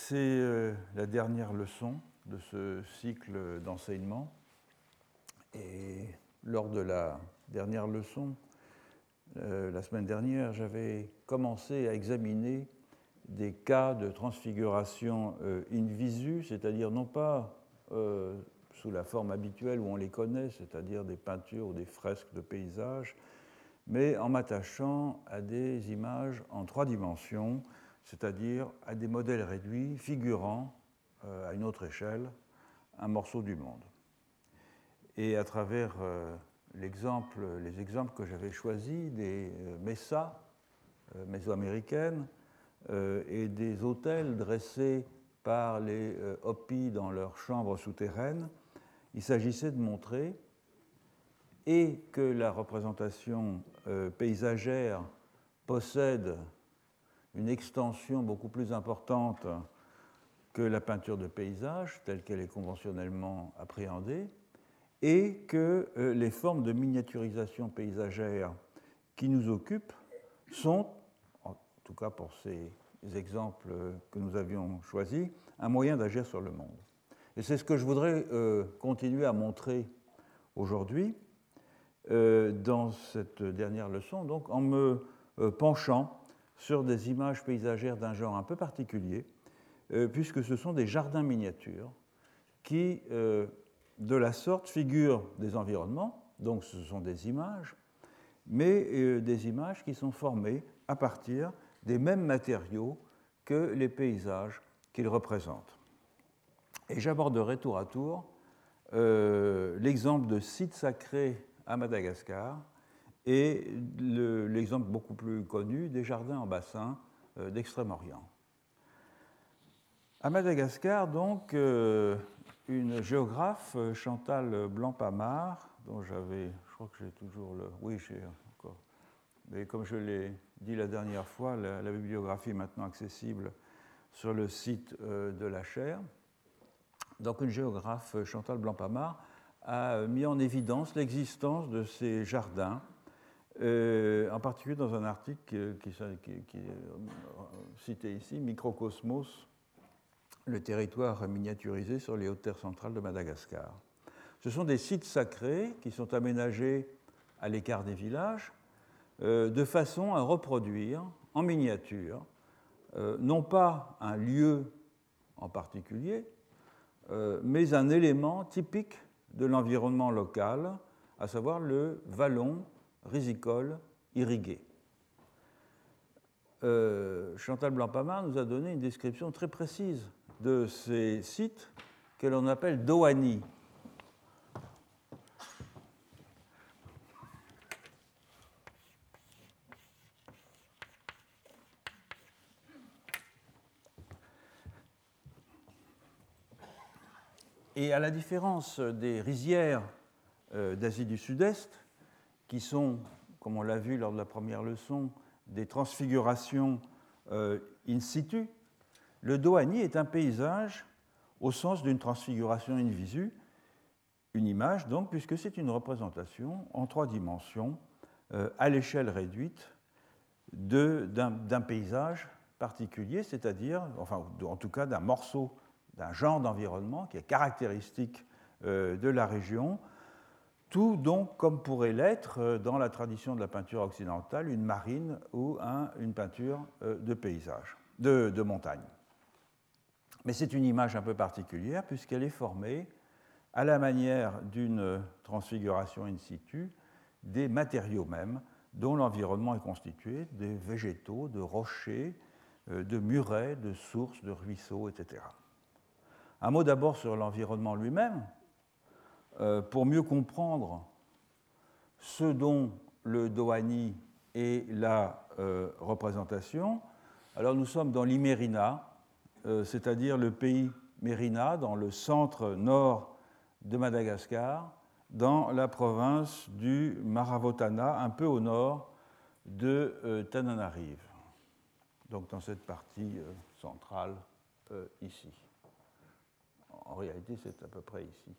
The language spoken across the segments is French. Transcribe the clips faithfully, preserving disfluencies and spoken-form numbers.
c'est euh, la dernière leçon de ce cycle d'enseignement. Et lors de la dernière leçon, euh, la semaine dernière, j'avais commencé à examiner des cas de transfiguration euh, in visu, c'est-à-dire non pas euh, sous la forme habituelle où on les connaît, c'est-à-dire des peintures ou des fresques de paysages, mais en m'attachant à des images en trois dimensions, c'est-à-dire à des modèles réduits figurant euh, à une autre échelle un morceau du monde. Et à travers euh, l'exemple, les exemples que j'avais choisis des euh, messas euh, mésoaméricaines euh, et des hôtels dressés par les euh, Hopis dans leurs chambres souterraines, il s'agissait de montrer et que la représentation euh, paysagère possède une extension beaucoup plus importante que la peinture de paysage, telle qu'elle est conventionnellement appréhendée, et que euh, les formes de miniaturisation paysagère qui nous occupent sont, en tout cas pour ces exemples que nous avions choisis, un moyen d'agir sur le monde. Et c'est ce que je voudrais euh, continuer à montrer aujourd'hui euh, dans cette dernière leçon, donc en me euh, penchant sur des images paysagères d'un genre un peu particulier, euh, puisque ce sont des jardins miniatures qui, euh, de la sorte, figurent des environnements, donc ce sont des images, mais euh, des images qui sont formées à partir des mêmes matériaux que les paysages qu'ils représentent. Et j'aborderai tour à tour euh, l'exemple de sites sacrés à Madagascar et le, l'exemple beaucoup plus connu des jardins en bassin euh, d'Extrême-Orient. À Madagascar, donc, euh, une géographe, Chantal Blancpamard, dont j'avais, je crois que j'ai toujours le... Oui, j'ai encore. Mais comme je l'ai dit la dernière fois, la, la bibliographie est maintenant accessible sur le site euh, de la chaire. Donc, une géographe, Chantal Blancpamard, a mis en évidence l'existence de ces jardins, euh, en particulier dans un article qui, qui, qui est cité ici, Microcosmos, le territoire miniaturisé sur les hautes terres centrales de Madagascar. Ce sont des sites sacrés qui sont aménagés à l'écart des villages, euh, de façon à reproduire en miniature, euh, non pas un lieu en particulier, euh, mais un élément typique de l'environnement local, à savoir le vallon risicole irrigué. Euh, Chantal Blancpamard nous a donné une description très précise de ces sites que l'on appelle doani. Et à la différence des rizières euh, d'Asie du Sud-Est, qui sont, comme on l'a vu lors de la première leçon, des transfigurations euh, in situ, le doani est un paysage au sens d'une transfiguration in visu, une image donc, puisque c'est une représentation en trois dimensions, euh, à l'échelle réduite, de, d'un, d'un paysage particulier, c'est-à-dire, enfin, en tout cas, d'un morceau, d'un genre d'environnement qui est caractéristique euh, de la région, tout donc comme pourrait l'être dans la tradition de la peinture occidentale, une marine ou un, une peinture de paysage, de, de montagne. Mais c'est une image un peu particulière puisqu'elle est formée à la manière d'une transfiguration in situ des matériaux mêmes dont l'environnement est constitué, des végétaux, de rochers, de murets, de sources, de ruisseaux, et cetera. Un mot d'abord sur l'environnement lui-même. Euh, pour mieux comprendre ce dont le doani est la euh, représentation, alors nous sommes dans l'Imérina, euh, c'est-à-dire le pays Mérina, dans le centre nord de Madagascar, dans la province du Maravotana, un peu au nord de euh, Tananarive, donc dans cette partie euh, centrale euh, ici. En réalité, c'est à peu près ici.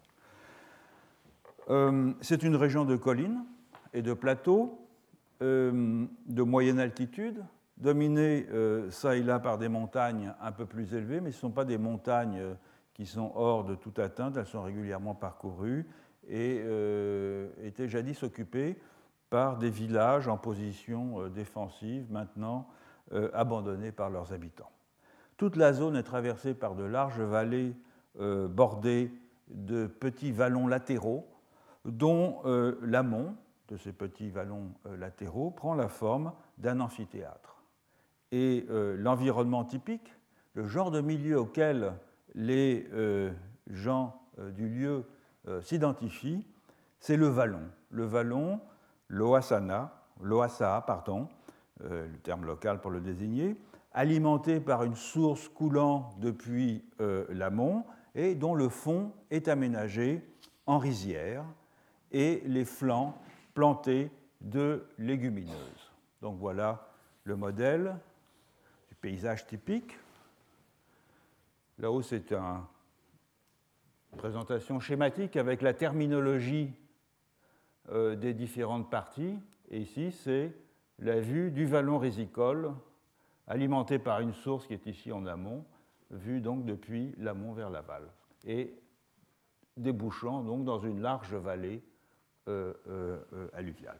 Euh, c'est une région de collines et de plateaux euh, de moyenne altitude, dominées euh, ça et là par des montagnes un peu plus élevées, mais ce ne sont pas des montagnes euh, qui sont hors de toute atteinte, elles sont régulièrement parcourues et euh, étaient jadis occupées par des villages en position euh, défensive, maintenant euh, abandonnés par leurs habitants. Toute la zone est traversée par de larges vallées euh, bordées de petits vallons latéraux, dont euh, l'amont de ces petits vallons euh, latéraux prend la forme d'un amphithéâtre. Et euh, l'environnement typique, le genre de milieu auquel les euh, gens euh, du lieu euh, s'identifient, c'est le vallon. Le vallon, l'Oasana, l'Oasaa, pardon, euh, le terme local pour le désigner, alimenté par une source coulant depuis euh, l'amont et dont le fond est aménagé en rizière et les flancs plantés de légumineuses. Donc voilà le modèle du paysage typique. Là-haut, c'est une présentation schématique avec la terminologie euh, des différentes parties. Et ici, c'est la vue du vallon risicole alimenté par une source qui est ici en amont, vue donc depuis l'amont vers l'aval, et débouchant donc dans une large vallée euh, euh, alluviale.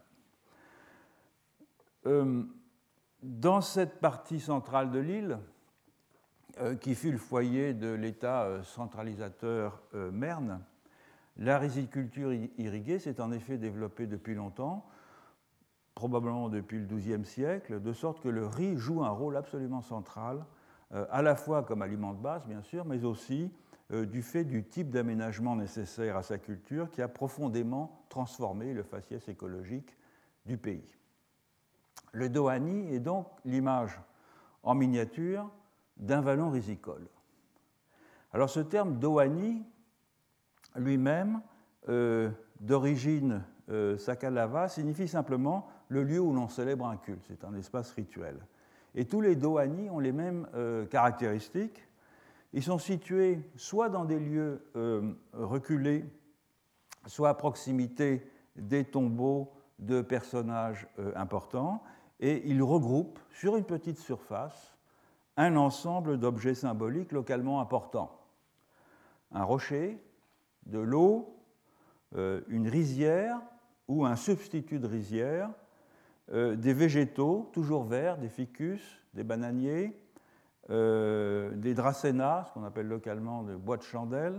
Euh, dans cette partie centrale de l'île, euh, qui fut le foyer de l'État centralisateur euh, Merne, la riziculture irriguée s'est en effet développée depuis longtemps, probablement depuis le douzième siècle, de sorte que le riz joue un rôle absolument central, euh, à la fois comme aliment de base, bien sûr, mais aussi euh, du fait du type d'aménagement nécessaire à sa culture qui a profondément transformé le faciès écologique du pays. Le Dohany est donc l'image en miniature d'un vallon risicole. Alors ce terme Dohany, lui-même, euh, d'origine euh, Sakalava, signifie simplement le lieu où l'on célèbre un culte. C'est un espace rituel. Et tous les Dohany ont les mêmes euh, caractéristiques. Ils sont situés soit dans des lieux euh, reculés, soit à proximité des tombeaux de personnages euh, importants, et ils regroupent sur une petite surface un ensemble d'objets symboliques localement importants. Un rocher, de l'eau, euh, une rizière ou un substitut de rizière, euh, des végétaux, toujours verts, des ficus, des bananiers, euh, des dracaenas, ce qu'on appelle localement des bois de chandelle,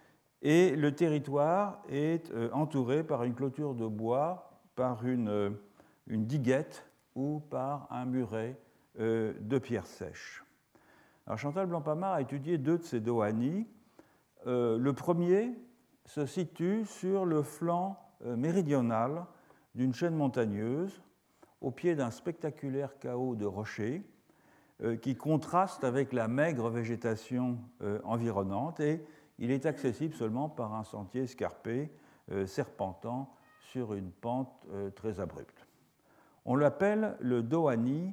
et le territoire est euh, entouré par une clôture de bois, par une, euh, une diguette ou par un muret euh, de pierres sèches. Alors Chantal Blancpamard a étudié deux de ces Dohany. Euh, le premier se situe sur le flanc euh, méridional d'une chaîne montagneuse, au pied d'un spectaculaire chaos de rochers, euh, qui contraste avec la maigre végétation euh, environnante, et il est accessible seulement par un sentier escarpé, euh, serpentant sur une pente euh, très abrupte. On l'appelle le Dohany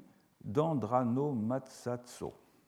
d'Andranomatsatso.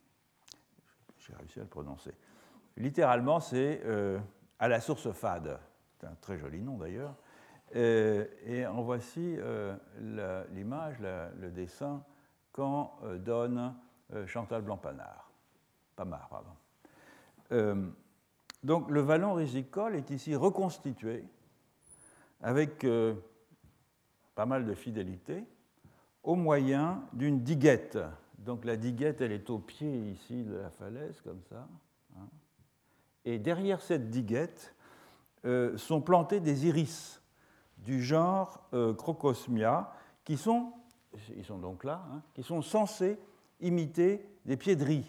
J'ai réussi à le prononcer. Littéralement, c'est euh, à la source fade. C'est un très joli nom d'ailleurs. Euh, et en voici euh, la, l'image, la, le dessin qu'en euh, donne euh, Chantal Blancpamard. Pamard, pardon. Euh, donc le vallon risicole est ici reconstitué avec euh, pas mal de fidélité au moyen d'une diguette. Donc la diguette, elle est au pied ici de la falaise, comme ça. Hein. Et derrière cette diguette euh, sont plantés des iris du genre euh, Crocosmia, qui sont, ils sont donc là, hein, qui sont censés imiter des pieds de riz.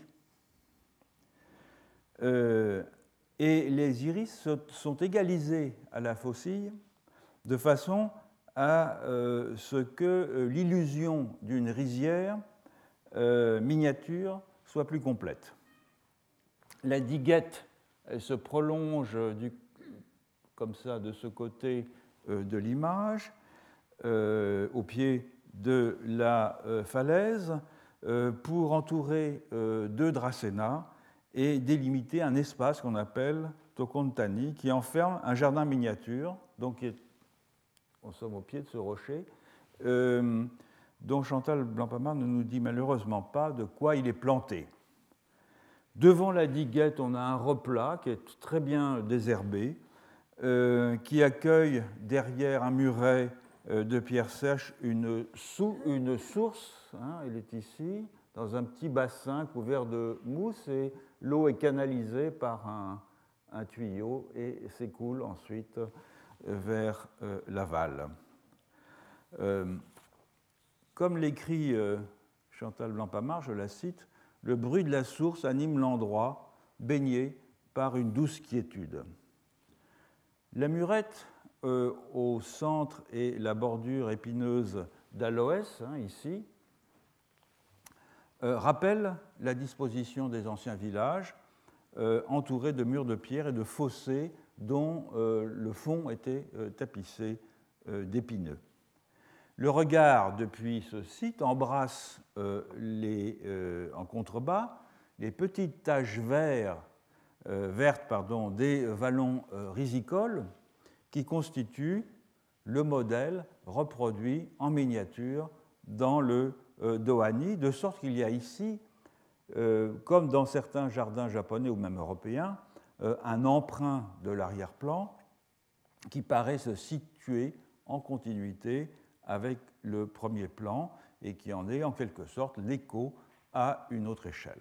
Euh, et les iris sont égalisés à la faucille de façon à euh, ce que euh, l'illusion d'une rizière euh, miniature soit plus complète. La diguette, elle se prolonge du, comme ça de ce côté euh, de l'image, euh, au pied de la euh, falaise, euh, pour entourer euh, deux dracaenas et délimiter un espace qu'on appelle Tokontani, qui enferme un jardin miniature, donc qui est, en somme au pied de ce rocher, euh, dont Chantal Blancpain-Marc ne nous dit malheureusement pas de quoi il est planté. Devant la diguette, on a un replat qui est très bien désherbé, euh, qui accueille derrière un muret euh, de pierre sèche une, sou- une source, hein, elle est ici, dans un petit bassin couvert de mousse, et l'eau est canalisée par un, un tuyau et s'écoule ensuite vers euh, l'aval. Euh, comme l'écrit euh, Chantal Blancpain-Marc, je la cite, « Le bruit de la source anime l'endroit, baigné par une douce quiétude. » La murette euh, au centre et la bordure épineuse d'aloès, hein, ici, euh, rappellent la disposition des anciens villages, euh, entourés de murs de pierre et de fossés dont euh, le fond était euh, tapissé euh, d'épineux. Le regard, depuis ce site, embrasse euh, les, euh, en contrebas les petites taches vertes, euh, vertes pardon, des vallons euh, risicoles qui constituent le modèle reproduit en miniature dans le euh, Dohani, de sorte qu'il y a ici, euh, comme dans certains jardins japonais ou même européens, euh, un emprunt de l'arrière-plan qui paraît se situer en continuité avec le premier plan et qui en est en quelque sorte l'écho à une autre échelle.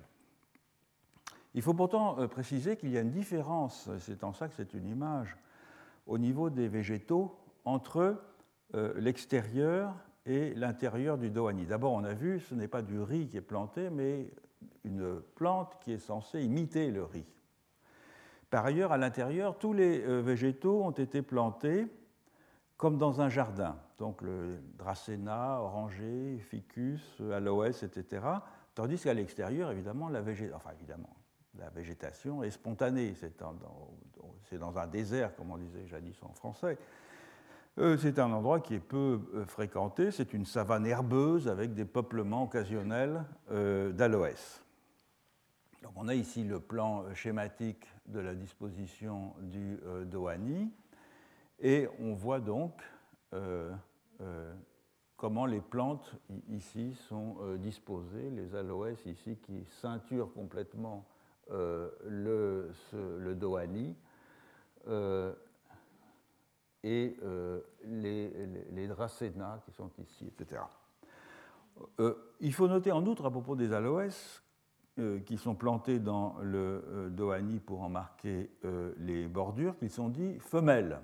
Il faut pourtant préciser qu'il y a une différence, c'est en ça que c'est une image, au niveau des végétaux entre euh, l'extérieur et l'intérieur du Dohani. D'abord, on a vu, ce n'est pas du riz qui est planté, mais une plante qui est censée imiter le riz. Par ailleurs, à l'intérieur, tous les euh, végétaux ont été plantés comme dans un jardin, donc le dracéna, oranger, ficus, aloès, et cetera. Tandis qu'à l'extérieur, évidemment, la, végé... enfin, évidemment, la végétation est spontanée. C'est dans, c'est dans un désert, comme on disait jadis en français. Euh, c'est un endroit qui est peu euh, fréquenté. C'est une savane herbeuse avec des peuplements occasionnels euh, d'aloès. Donc, on a ici le plan schématique de la disposition du euh, Dohani. Et on voit donc euh, euh, comment les plantes ici sont euh, disposées, les aloès ici qui ceinturent complètement euh, le, ce, le Dohani euh, et euh, les, les, les dracénas qui sont ici, et cetera. Euh, il faut noter en outre à propos des aloès euh, qui sont plantés dans le euh, Dohani pour en marquer euh, les bordures, qu'ils sont dits femelles.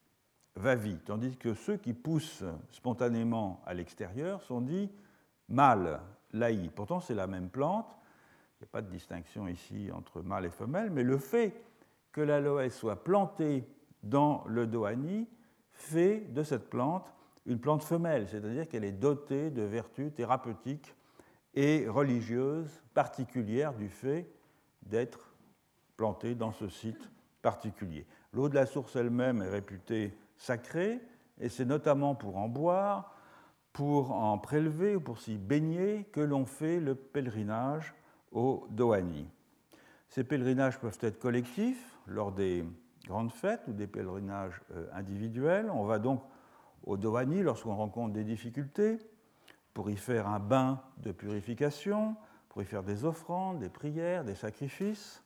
Vavi, tandis que ceux qui poussent spontanément à l'extérieur sont dits mâles, laï. Pourtant, c'est la même plante, il n'y a pas de distinction ici entre mâle et femelle, mais le fait que l'aloès soit planté dans le Dohani fait de cette plante une plante femelle, c'est-à-dire qu'elle est dotée de vertus thérapeutiques et religieuses particulières du fait d'être plantée dans ce site particulier. L'eau de la source elle-même est réputée sacrée, et c'est notamment pour en boire, pour en prélever ou pour s'y baigner que l'on fait le pèlerinage au Dohani. Ces pèlerinages peuvent être collectifs lors des grandes fêtes ou des pèlerinages individuels. On va donc au Dohani lorsqu'on rencontre des difficultés pour y faire un bain de purification, pour y faire des offrandes, des prières, des sacrifices.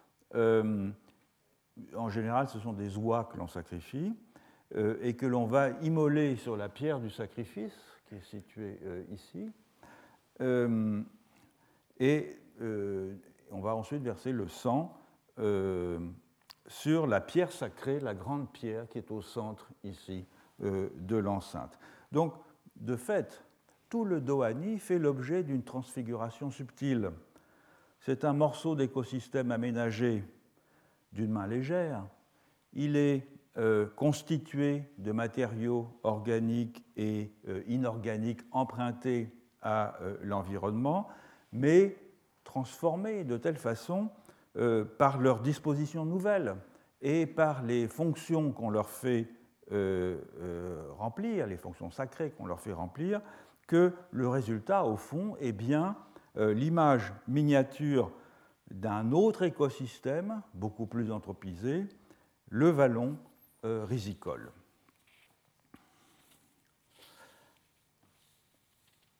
Euh, en général, ce sont des oies que l'on sacrifie euh, et que l'on va immoler sur la pierre du sacrifice, qui est située euh, ici. Euh, et euh, on va ensuite verser le sang euh, sur la pierre sacrée, la grande pierre qui est au centre ici euh, de l'enceinte. Donc, de fait, tout le Dohani fait l'objet d'une transfiguration subtile. C'est un morceau d'écosystème aménagé d'une main légère. Il est euh, constitué de matériaux organiques et euh, inorganiques empruntés à euh, l'environnement, mais transformés de telle façon euh, par leur disposition nouvelle et par les fonctions qu'on leur fait euh, euh, remplir, les fonctions sacrées qu'on leur fait remplir, que le résultat, au fond, est bien euh, l'image miniature d'un autre écosystème, beaucoup plus anthropisé, le vallon euh, risicole.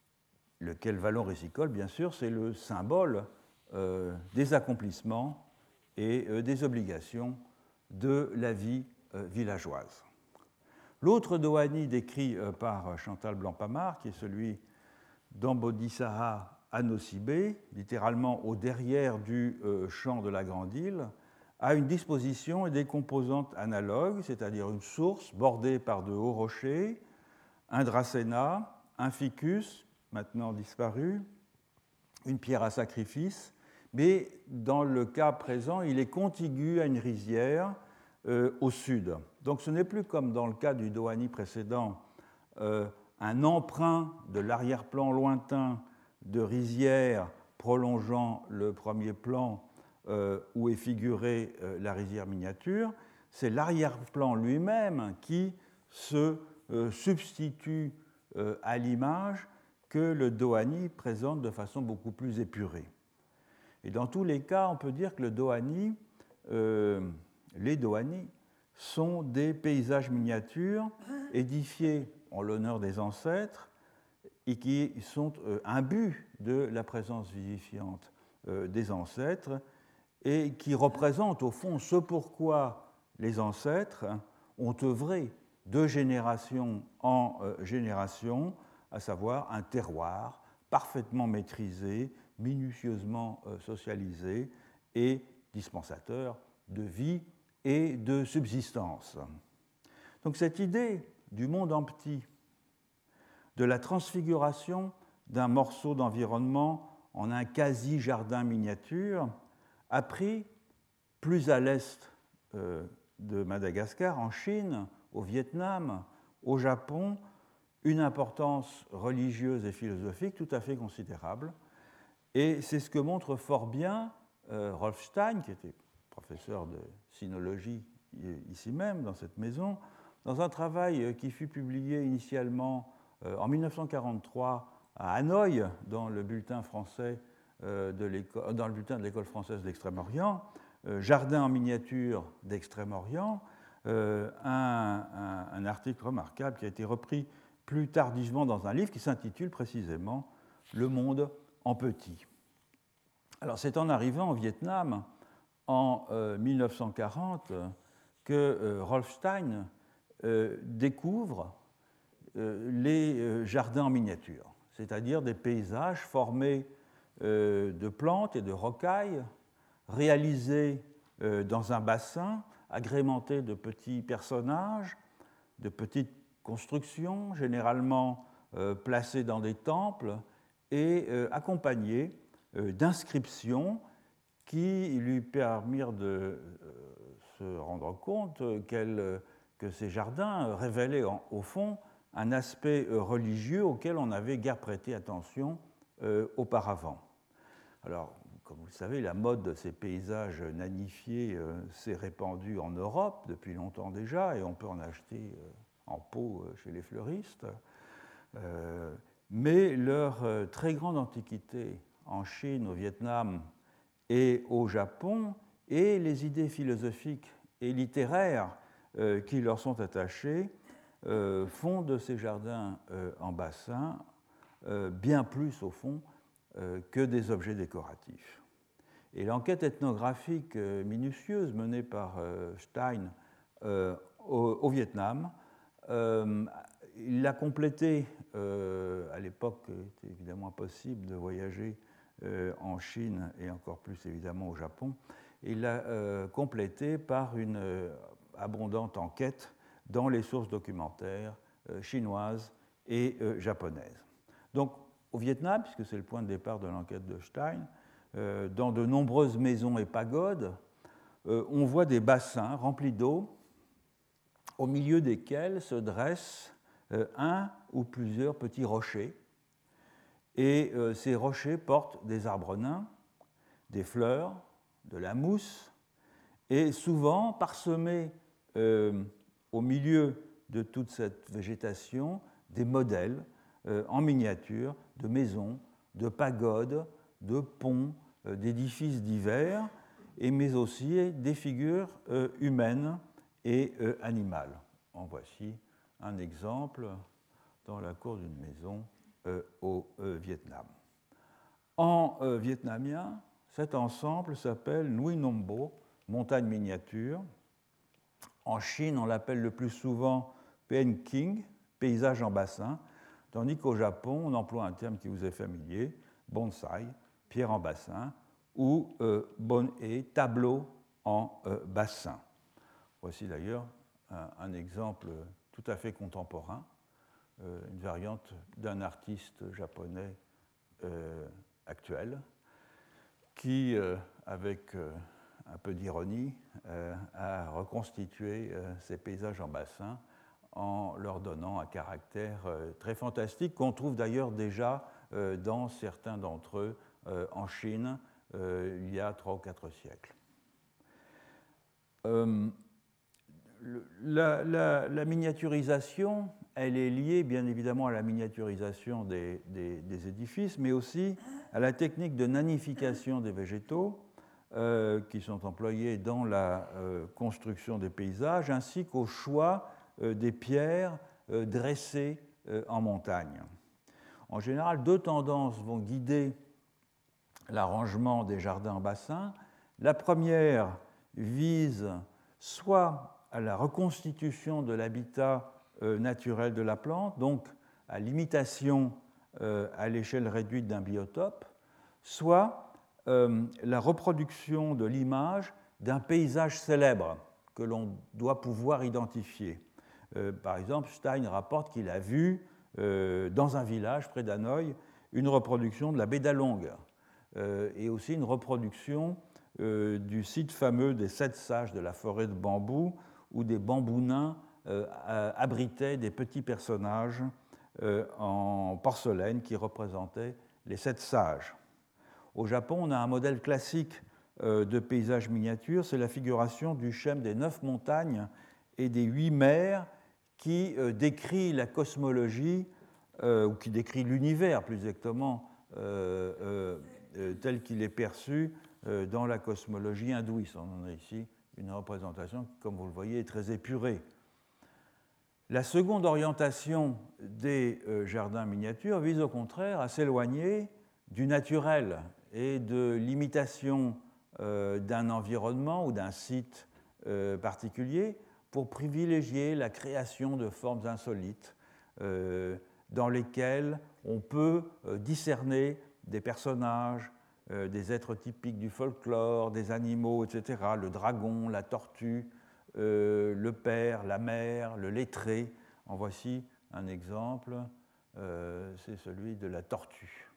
lequel vallon récicole, bien sûr, c'est le symbole euh, des accomplissements et euh, des obligations de la vie euh, villageoise. L'autre Dohani décrit euh, par Chantal Blanc-Pamard, qui est celui d'Ambodissaha à Nosibé, littéralement au derrière du euh, champ de la Grande Île, a une disposition et des composantes analogues, c'est-à-dire une source bordée par de hauts rochers, un dracéna, un ficus, maintenant disparu, une pierre à sacrifice, mais dans le cas présent, il est contigu à une rizière euh, au sud. Donc ce n'est plus comme dans le cas du Dohani précédent, euh, un emprunt de l'arrière-plan lointain de rizière prolongeant le premier plan euh, où est figurée euh, la rizière miniature, c'est l'arrière-plan lui-même qui se euh, substitue euh, à l'image que le Dohani présente de façon beaucoup plus épurée. Et dans tous les cas, on peut dire que le Dohani, euh, les Dohani sont des paysages miniatures édifiés en l'honneur des ancêtres et qui sont euh, imbus de la présence vivifiante euh, des ancêtres et qui représentent au fond ce pourquoi les ancêtres ont œuvré de génération en euh, génération, à savoir un terroir parfaitement maîtrisé, minutieusement euh, socialisé et dispensateur de vie et de subsistance. Donc cette idée du monde en petit, de la transfiguration d'un morceau d'environnement en un quasi-jardin miniature, a pris plus à l'est euh, de Madagascar, en Chine, au Vietnam, au Japon, une importance religieuse et philosophique tout à fait considérable. Et c'est ce que montre fort bien euh, Rolf Stein, qui était professeur de sinologie ici même, dans cette maison, dans un travail qui fut publié initialement euh, en mille neuf cent quarante-trois à Hanoï, dans le bulletin français euh, de l'école, dans le bulletin de l'école française d'Extrême-Orient, euh, Jardin en miniature d'Extrême-Orient, euh, un, un, un article remarquable qui a été repris plus tardivement dans un livre qui s'intitule précisément « Le monde en petit ». Alors c'est en arrivant au Vietnam en euh, mille neuf cent quarante que euh, Rolf Stein euh, découvre euh, les euh, jardins en miniature, c'est-à-dire des paysages formés euh, de plantes et de rocailles, réalisés euh, dans un bassin, agrémentés de petits personnages, de petites constructions, généralement euh, placées dans des temples et euh, accompagnés euh, d'inscriptions qui lui permirent de euh, se rendre compte qu'elle, que ces jardins révélaient en, au fond un aspect religieux auquel on n'avait guère prêté attention euh, auparavant. Alors, comme vous le savez, la mode de ces paysages nanifiés euh, s'est répandue en Europe depuis longtemps déjà, et on peut en acheter euh, en pot euh, chez les fleuristes. Euh, mais leur euh, très grande antiquité en Chine, au Vietnam et au Japon, et les idées philosophiques et littéraires euh, qui leur sont attachées, euh, font de ces jardins euh, en bassin euh, bien plus, au fond, euh, que des objets décoratifs. Et l'enquête ethnographique euh, minutieuse menée par euh, Stein euh, au, au Vietnam, euh, il l'a complétée, euh, à l'époque, il était évidemment impossible de voyager euh, en Chine et encore plus évidemment au Japon, et il l'a euh, complétée par une euh, abondante enquête dans les sources documentaires euh, chinoises et euh, japonaises. Donc, au Vietnam, puisque c'est le point de départ de l'enquête de Stein, euh, dans de nombreuses maisons et pagodes, euh, on voit des bassins remplis d'eau, au milieu desquels se dressent euh, un ou plusieurs petits rochers. Et euh, ces rochers portent des arbres nains, des fleurs, de la mousse, et souvent parsemés euh, au milieu de toute cette végétation, des modèles euh, en miniature de maisons, de pagodes, de ponts, euh, d'édifices divers, et, mais aussi des figures euh, humaines et euh, animales. En voici un exemple dans la cour d'une maison euh, au euh, Vietnam. En euh, vietnamien, cet ensemble s'appelle Nuôi Nom Bo, montagne miniature. En Chine, on l'appelle le plus souvent Pen King, paysage en bassin, tandis qu'au Japon, on emploie un terme qui vous est familier, bonsai, pierre en bassin, ou euh, bon-e, tableau en euh, bassin. Voici d'ailleurs un, un exemple tout à fait contemporain, euh, une variante d'un artiste japonais euh, actuel, qui, euh, avec euh, un peu d'ironie, euh, a reconstitué euh, ces paysages en bassin en leur donnant un caractère euh, très fantastique, qu'on trouve d'ailleurs déjà euh, dans certains d'entre eux euh, en Chine euh, il y a trois ou quatre siècles. Euh, la, la, la miniaturisation, elle est liée bien évidemment à la miniaturisation des, des, des édifices, mais aussi à la technique de nanification des végétaux euh, qui sont employés dans la euh, construction des paysages, ainsi qu'au choix euh, des pierres euh, dressées euh, en montagne. En général, deux tendances vont guider l'arrangement des jardins en bassin. La première vise soit à la reconstitution de l'habitat euh, naturel de la plante, donc à l'imitation euh, à l'échelle réduite d'un biotope, soit euh, la reproduction de l'image d'un paysage célèbre que l'on doit pouvoir identifier. Euh, par exemple, Stein rapporte qu'il a vu euh, dans un village près d'Hanoï une reproduction de la baie d'Along euh, et aussi une reproduction euh, du site fameux des sept sages de la forêt de bambou où des bambous nains euh, abritaient des petits personnages euh, en porcelaine qui représentaient les sept sages. Au Japon, on a un modèle classique euh, de paysage miniature, c'est la figuration du schème des neuf montagnes et des huit mers qui euh, décrit la cosmologie, euh, ou qui décrit l'univers plus exactement, euh, euh, euh, tel qu'il est perçu euh, dans la cosmologie hindouiste. On a ici une représentation qui, comme vous le voyez, est très épurée. La seconde orientation des euh, jardins miniatures vise au contraire à s'éloigner du naturel et de l'imitation euh, d'un environnement ou d'un site euh, particulier pour privilégier la création de formes insolites euh, dans lesquelles on peut euh, discerner des personnages, euh, des êtres typiques du folklore, des animaux, et cetera, le dragon, la tortue, euh, le père, la mère, le lettré. En voici un exemple, euh, c'est celui de la tortue.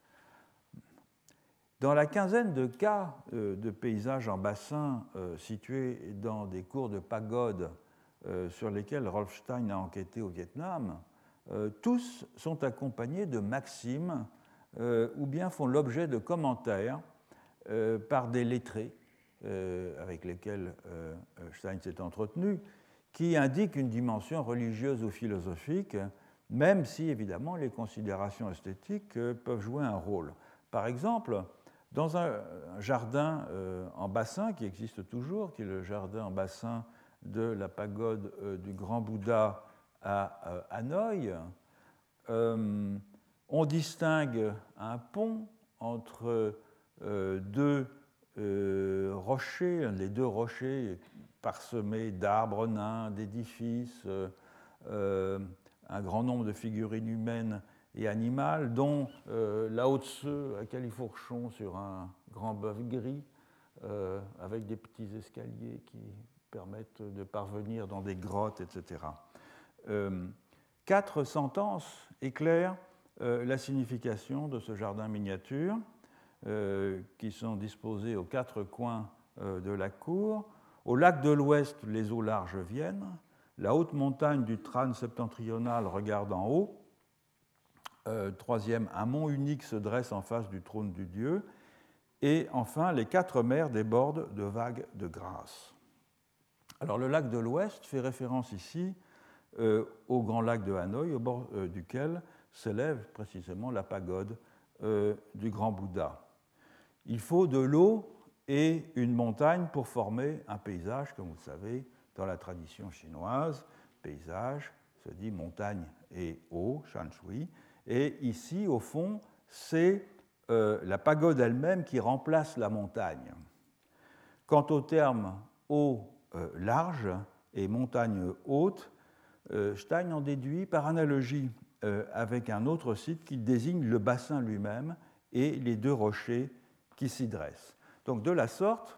Dans la quinzaine de cas euh, de paysages en bassin euh, situés dans des cours de pagode euh, sur lesquels Rolf Stein a enquêté au Vietnam, euh, tous sont accompagnés de maximes euh, ou bien font l'objet de commentaires euh, par des lettrés euh, avec lesquels euh, Stein s'est entretenu, qui indiquent une dimension religieuse ou philosophique, même si évidemment les considérations esthétiques euh, peuvent jouer un rôle. Par exemple, dans un jardin euh, en bassin qui existe toujours, qui est le jardin en bassin de la pagode euh, du Grand Bouddha à euh, Hanoï, euh, on distingue un pont entre euh, deux euh, rochers, les deux rochers parsemés d'arbres nains, d'édifices, euh, euh, un grand nombre de figurines humaines et animales, dont euh, Lao Tse à Califourchon sur un grand bœuf gris, euh, avec des petits escaliers qui permettent de parvenir dans des grottes, et cetera. Euh, quatre sentences éclairent euh, la signification de ce jardin miniature, euh, qui sont disposés aux quatre coins euh, de la cour. Au lac de l'Ouest, les eaux larges viennent. La haute montagne du Tran septentrional regarde en haut. Euh, troisième, un mont unique se dresse en face du trône du Dieu. Et enfin, les quatre mers débordent de vagues de grâce. Alors, le lac de l'Ouest fait référence ici euh, au grand lac de Hanoï, au bord euh, duquel s'élève précisément la pagode euh, du Grand Bouddha. Il faut de l'eau et une montagne pour former un paysage, comme vous le savez, dans la tradition chinoise. Paysage se dit montagne et eau, shan shui. Et ici, au fond, c'est euh, la pagode elle-même qui remplace la montagne. Quant au terme eau euh, large et montagne haute, euh, Stein en déduit par analogie euh, avec un autre site qui désigne le bassin lui-même et les deux rochers qui s'y dressent. Donc de la sorte,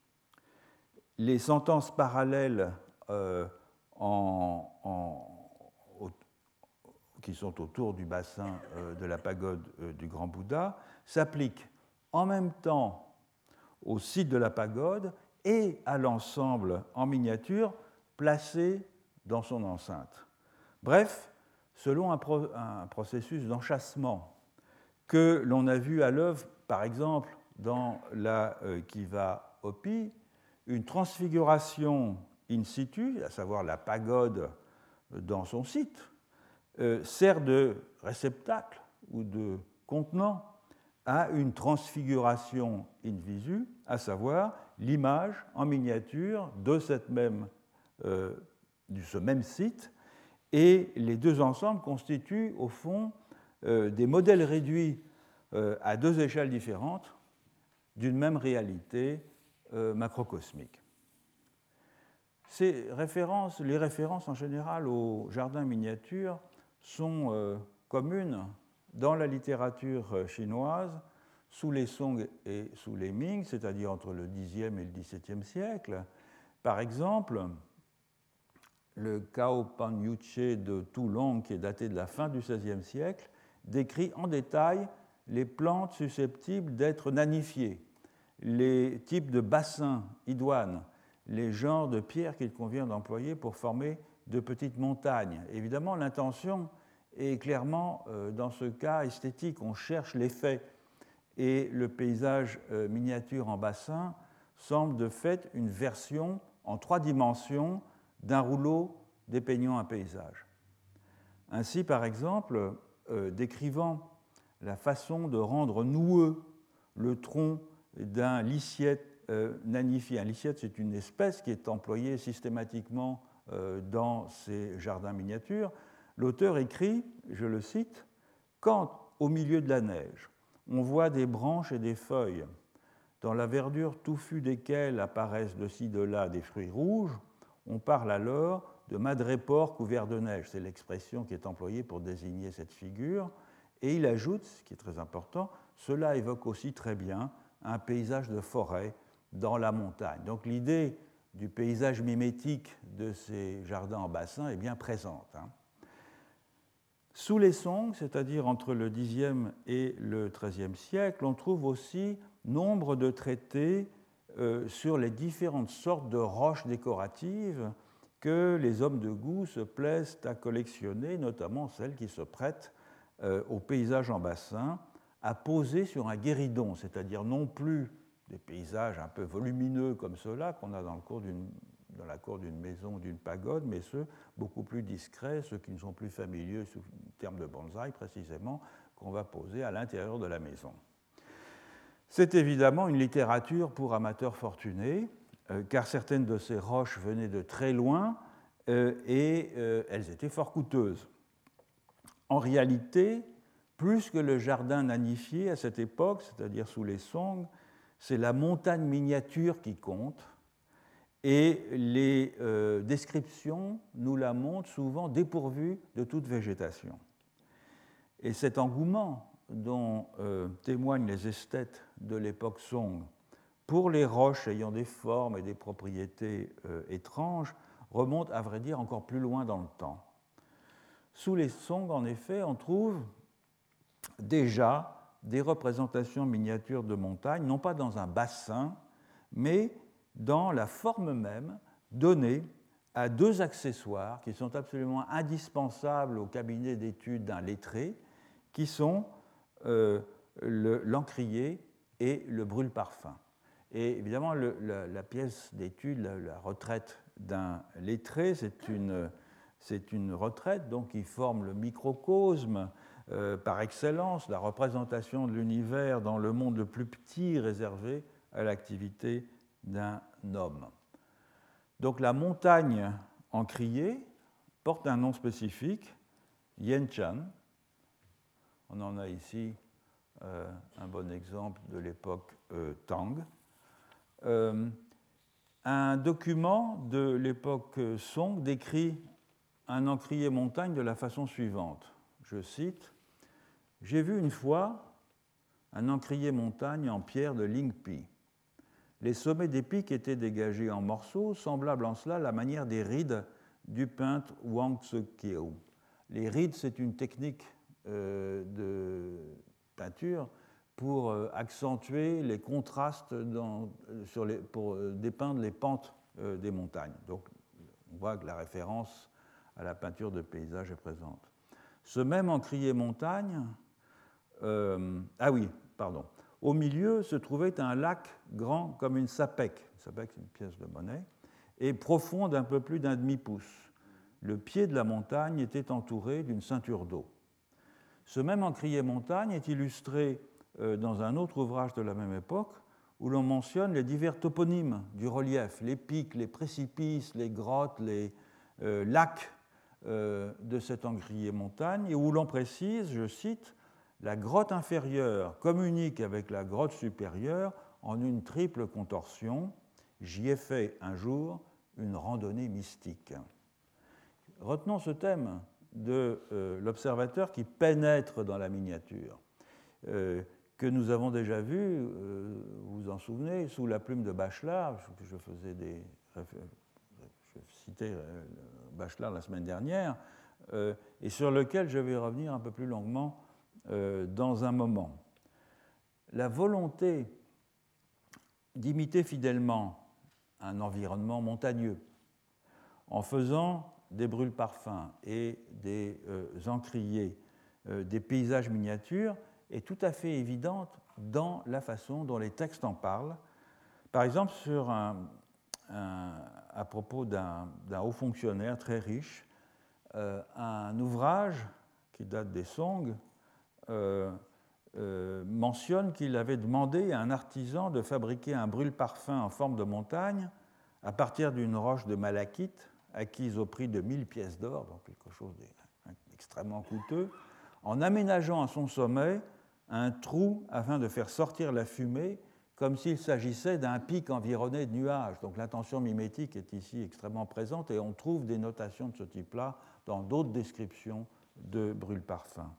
les sentences parallèles euh, en, en, au, qui sont autour du bassin euh, de la pagode euh, du Grand Bouddha s'appliquent en même temps au site de la pagode et à l'ensemble en miniature placé dans son enceinte. Bref, selon un, pro, un processus d'enchâssement que l'on a vu à l'œuvre, par exemple, dans la euh, Kiva Hopi, une transfiguration in situ, à savoir la pagode dans son site, euh, sert de réceptacle ou de contenant à une transfiguration in visu, à savoir l'image en miniature de, cette même, euh, de ce même site, et les deux ensembles constituent au fond euh, des modèles réduits euh, à deux échelles différentes d'une même réalité euh, macrocosmique. Ces références, les références en général au jardin miniature sont euh, communes dans la littérature chinoise sous les Song et sous les Ming, c'est-à-dire entre le dixième et le dix-septième siècle. Par exemple, le Cao Pan Yuche de Toulon, qui est daté de la fin du seizième siècle, décrit en détail les plantes susceptibles d'être nanifiées, les types de bassins idoines, les genres de pierres qu'il convient d'employer pour former de petites montagnes. Évidemment, l'intention est clairement, dans ce cas, esthétique. On cherche l'effet. Et le paysage miniature en bassin semble de fait une version en trois dimensions d'un rouleau dépeignant un paysage. Ainsi, par exemple, euh, décrivant la façon de rendre noueux le tronc d'un lyciette euh, nanifié. Un lyciette, c'est une espèce qui est employée systématiquement euh, dans ces jardins miniatures. L'auteur écrit, je le cite, « Quand, au milieu de la neige, on voit des branches et des feuilles, dans la verdure touffue desquelles apparaissent de ci de là des fruits rouges, on parle alors de madrépore couvert de neige. » C'est l'expression qui est employée pour désigner cette figure. Et il ajoute, ce qui est très important, cela évoque aussi très bien un paysage de forêt dans la montagne. Donc l'idée du paysage mimétique de ces jardins en bassin est bien présente. Hein. Sous les Song, c'est-à-dire entre le dixième et le treizième siècle, on trouve aussi nombre de traités euh, sur les différentes sortes de roches décoratives que les hommes de goût se plaisent à collectionner, notamment celles qui se prêtent euh, au paysage en bassin, à poser sur un guéridon, c'est-à-dire non plus des paysages un peu volumineux comme ceux-là qu'on a dans, le cours d'une, dans la cour d'une maison ou d'une pagode, mais ceux beaucoup plus discrets, ceux qui ne sont plus familiers sous le terme de bonsaï précisément, qu'on va poser à l'intérieur de la maison. C'est évidemment une littérature pour amateurs fortunés, euh, car certaines de ces roches venaient de très loin euh, et euh, elles étaient fort coûteuses. En réalité, plus que le jardin nanifié à cette époque, c'est-à-dire sous les Song, c'est la montagne miniature qui compte, et les euh, descriptions nous la montrent souvent dépourvues de toute végétation. Et cet engouement dont euh, témoignent les esthètes de l'époque Song pour les roches ayant des formes et des propriétés euh, étranges remonte, à vrai dire, encore plus loin dans le temps. Sous les Song, en effet, on trouve déjà des représentations miniatures de montagnes, non pas dans un bassin, mais dans la forme même donnée à deux accessoires qui sont absolument indispensables au cabinet d'études d'un lettré, qui sont euh, le, l'encrier et le brûle-parfum. Et évidemment, le, la, la pièce d'étude, la, la retraite d'un lettré, c'est une, c'est une retraite donc, qui forme le microcosme euh, par excellence, la représentation de l'univers dans le monde le plus petit réservé à l'activité d'un homme. Donc la montagne encriée porte un nom spécifique, Yenchan, On en a ici euh, un bon exemple de l'époque euh, Tang. Euh, un document de l'époque Song décrit un encrier montagne de la façon suivante. Je cite, « J'ai vu une fois un encrier montagne en pierre de Lingpi. Les sommets des pics étaient dégagés en morceaux, semblables en cela à la manière des rides du peintre Wang Tzu-kieu. » Les rides, c'est une technique euh, de peinture pour euh, accentuer les contrastes dans, sur les, pour euh, dépeindre les pentes euh, des montagnes. Donc, on voit que la référence à la peinture de paysage est présente. Ce même encrier montagne, euh, ah oui, pardon, au milieu se trouvait un lac grand comme une sapèque, une sapèque c'est une pièce de monnaie, et profond d'un peu plus d'un demi-pouce. Le pied de la montagne était entouré d'une ceinture d'eau. Ce même encrier montagne est illustré euh, dans un autre ouvrage de la même époque où l'on mentionne les divers toponymes du relief, les pics, les précipices, les grottes, les euh, lacs euh, de cet encrier montagne, et où l'on précise, je cite, « La grotte inférieure communique avec la grotte supérieure en une triple contorsion. J'y ai fait un jour une randonnée mystique. » Retenons ce thème de euh, l'observateur qui pénètre dans la miniature, euh, que nous avons déjà vu, euh, vous vous en souvenez, sous la plume de Bachelard, je, je faisais des, je citais euh, Bachelard la semaine dernière, euh, et sur lequel je vais revenir un peu plus longuement euh, dans un moment. La volonté d'imiter fidèlement un environnement montagneux, en faisant des brûle-parfums et des euh, encriers, euh, des paysages miniatures, est tout à fait évidente dans la façon dont les textes en parlent. Par exemple, sur un, un, à propos d'un, d'un haut fonctionnaire très riche, euh, un ouvrage qui date des Song euh, euh, mentionne qu'il avait demandé à un artisan de fabriquer un brûle-parfum en forme de montagne à partir d'une roche de malachite acquise au prix de mille pièces d'or, donc quelque chose d'extrêmement coûteux, en aménageant à son sommet un trou afin de faire sortir la fumée comme s'il s'agissait d'un pic environné de nuages. Donc l'intention mimétique est ici extrêmement présente et on trouve des notations de ce type-là dans d'autres descriptions de brûle-parfum.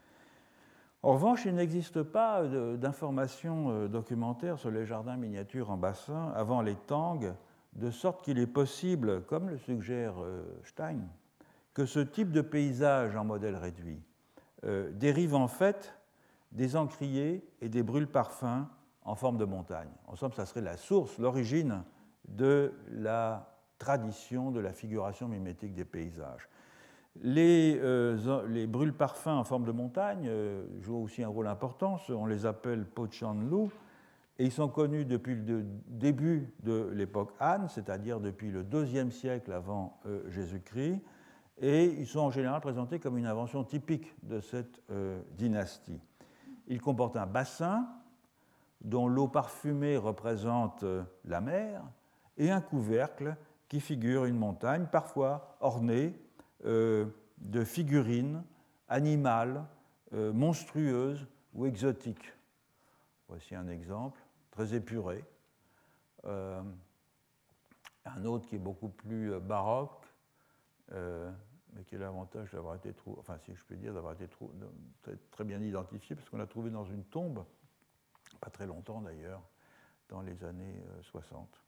En revanche, il n'existe pas d'informations documentaires sur les jardins miniatures en bassin avant les Tang, de sorte qu'il est possible, comme le suggère Stein, que ce type de paysage en modèle réduit euh, dérive en fait des encriers et des brûle-parfums en forme de montagne. En somme, ça serait la source, l'origine de la tradition de la figuration mimétique des paysages. Les, euh, les brûle-parfums en forme de montagne euh, jouent aussi un rôle important, on les appelle Pochanlu, et ils sont connus depuis le début de l'époque Han, c'est-à-dire depuis le deuxième siècle avant euh, Jésus-Christ, et ils sont en général présentés comme une invention typique de cette euh, dynastie. Ils comportent un bassin dont l'eau parfumée représente euh, la mer, et un couvercle qui figure une montagne, parfois ornée euh, de figurines animales, euh, monstrueuses ou exotiques. Voici un exemple très épuré. Euh, un autre qui est beaucoup plus baroque, euh, mais qui a l'avantage d'avoir été trouvé, enfin si je puis dire, d'avoir été trouvé, très, très bien identifié, parce qu'on l'a trouvé dans une tombe, pas très longtemps d'ailleurs, dans les années soixante.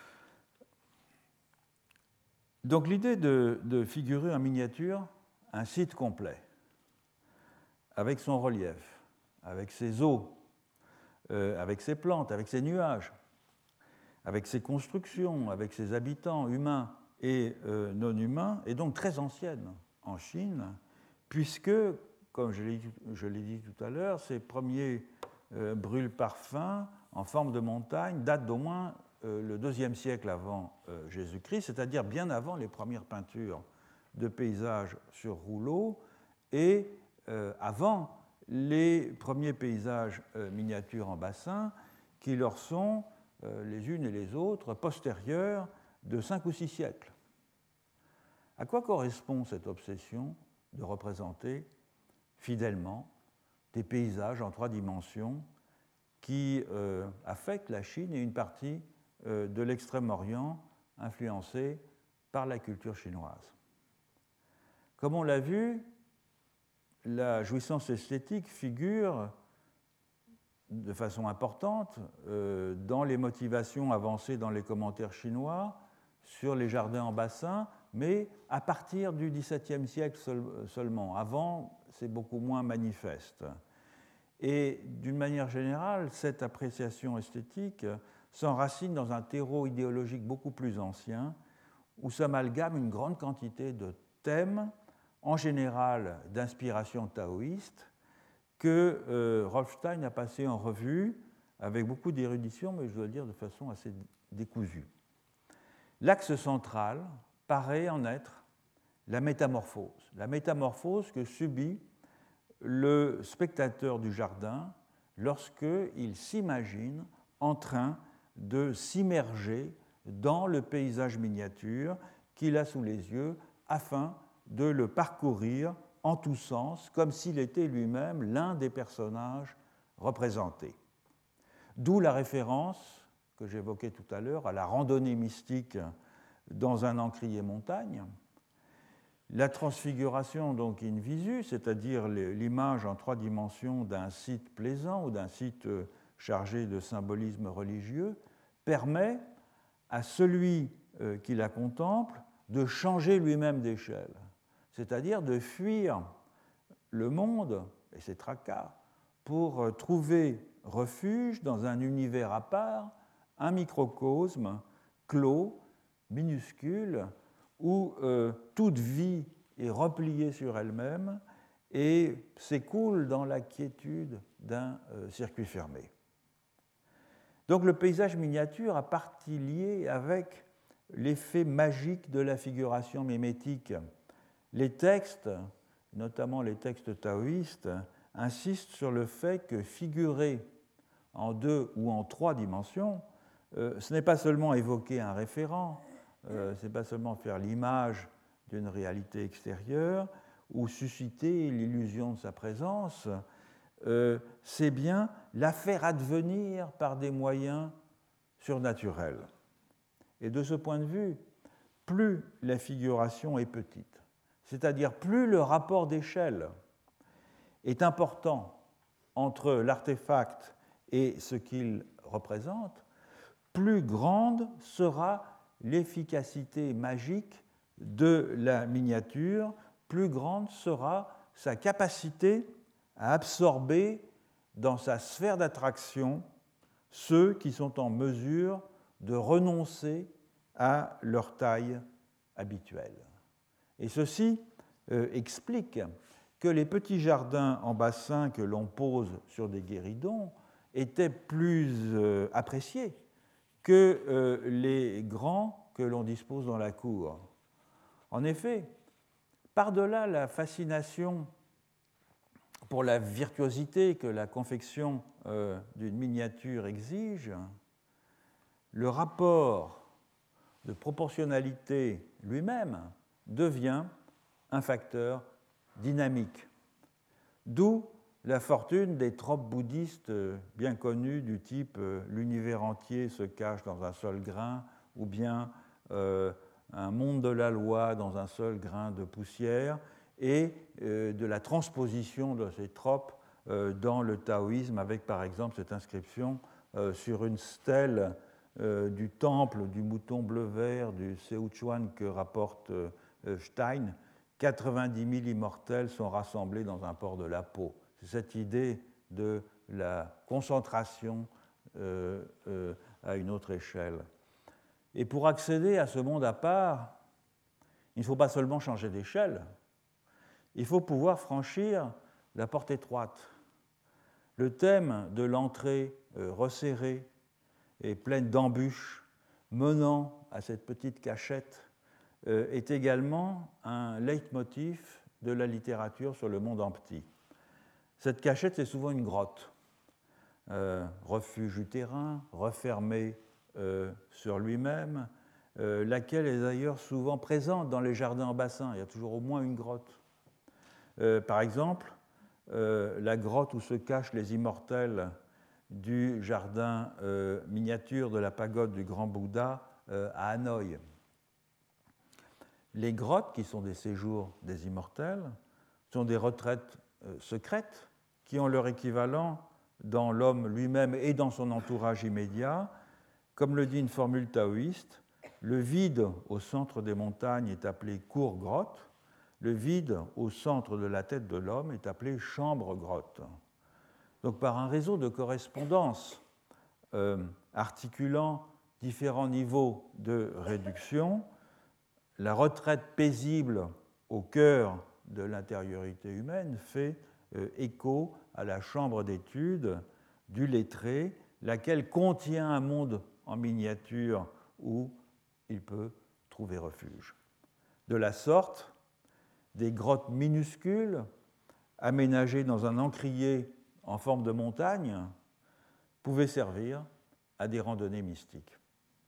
Donc l'idée de, de figurer en miniature un site complet, avec son relief, avec ses eaux, Euh, avec ses plantes, avec ses nuages, avec ses constructions, avec ses habitants humains et euh, non humains, est donc très ancienne en Chine, puisque, comme je l'ai, je l'ai dit tout à l'heure, ces premiers euh, brûle-parfums en forme de montagne datent d'au moins euh, le deuxième siècle avant euh, Jésus-Christ, c'est-à-dire bien avant les premières peintures de paysages sur rouleau et euh, avant les premiers paysages euh, miniatures en bassin qui leur sont, euh, les unes et les autres, postérieurs de cinq ou six siècles. À quoi correspond cette obsession de représenter fidèlement des paysages en trois dimensions qui euh, affectent la Chine et une partie euh, de l'Extrême-Orient influencée par la culture chinoise. Comme on l'a vu, la jouissance esthétique figure de façon importante euh, dans les motivations avancées dans les commentaires chinois sur les jardins en bassin, mais à partir du dix-septième siècle seul, seulement. Avant, c'est beaucoup moins manifeste. Et d'une manière générale, cette appréciation esthétique s'enracine dans un terreau idéologique beaucoup plus ancien, où s'amalgame une grande quantité de thèmes, en général d'inspiration taoïste, que euh, Rolfstein a passé en revue avec beaucoup d'érudition, mais je dois le dire de façon assez décousue. L'axe central paraît en être la métamorphose, la métamorphose que subit le spectateur du jardin lorsqu'il s'imagine en train de s'immerger dans le paysage miniature qu'il a sous les yeux afin de le parcourir en tous sens, comme s'il était lui-même l'un des personnages représentés. D'où la référence que j'évoquais tout à l'heure à la randonnée mystique dans un encrier montagne. La transfiguration donc in visu, c'est-à-dire l'image en trois dimensions d'un site plaisant ou d'un site chargé de symbolisme religieux, permet à celui qui la contemple de changer lui-même d'échelle, c'est-à-dire de fuir le monde et ses tracas pour trouver refuge dans un univers à part, un microcosme clos, minuscule, où euh, toute vie est repliée sur elle-même et s'écoule dans la quiétude d'un euh, circuit fermé. Donc le paysage miniature a partie liée avec l'effet magique de la figuration mimétique. Les textes, notamment les textes taoïstes, insistent sur le fait que figurer en deux ou en trois dimensions, euh, ce n'est pas seulement évoquer un référent, euh, ce n'est pas seulement faire l'image d'une réalité extérieure ou susciter l'illusion de sa présence, euh, c'est bien la faire advenir par des moyens surnaturels. Et de ce point de vue, plus la figuration est petite, c'est-à-dire plus le rapport d'échelle est important entre l'artefact et ce qu'il représente, plus grande sera l'efficacité magique de la miniature, plus grande sera sa capacité à absorber dans sa sphère d'attraction ceux qui sont en mesure de renoncer à leur taille habituelle. Et ceci euh, explique que les petits jardins en bassin que l'on pose sur des guéridons étaient plus euh, appréciés que euh, les grands que l'on dispose dans la cour. En effet, par-delà la fascination pour la virtuosité que la confection euh, d'une miniature exige, le rapport de proportionnalité lui-même devient un facteur dynamique. D'où la fortune des tropes bouddhistes bien connues du type euh, « l'univers entier se cache dans un seul grain » ou bien euh, « un monde de la loi dans un seul grain de poussière » et euh, de la transposition de ces tropes euh, dans le taoïsme avec par exemple cette inscription euh, sur une stèle euh, du temple du mouton bleu-vert du Seochuan que rapporte euh, Stein. quatre-vingt-dix mille immortels sont rassemblés dans un port de la peau. C'est cette idée de la concentration euh, euh, à une autre échelle. Et pour accéder à ce monde à part, il ne faut pas seulement changer d'échelle, il faut pouvoir franchir la porte étroite. Le thème de l'entrée euh, resserrée et pleine d'embûches menant à cette petite cachette euh, est également un leitmotiv de la littérature sur le monde en petit. Cette cachette, c'est souvent une grotte, euh, refuge utérin, refermé euh, sur lui-même, euh, laquelle est d'ailleurs souvent présente dans les jardins en bassin. Il y a toujours au moins une grotte. Euh, par exemple, euh, la grotte où se cachent les immortels du jardin euh, miniature de la pagode du Grand Bouddha euh, à Hanoï. Les grottes, qui sont des séjours des immortels, sont des retraites euh, secrètes qui ont leur équivalent dans l'homme lui-même et dans son entourage immédiat. Comme le dit une formule taoïste, le vide au centre des montagnes est appelé cour-grotte, le vide au centre de la tête de l'homme est appelé chambre-grotte. Donc par un réseau de correspondance euh, articulant différents niveaux de réduction, la retraite paisible au cœur de l'intériorité humaine fait euh, écho à la chambre d'étude du lettré, laquelle contient un monde en miniature où il peut trouver refuge. De la sorte, des grottes minuscules, aménagées dans un encrier en forme de montagne, pouvaient servir à des randonnées mystiques.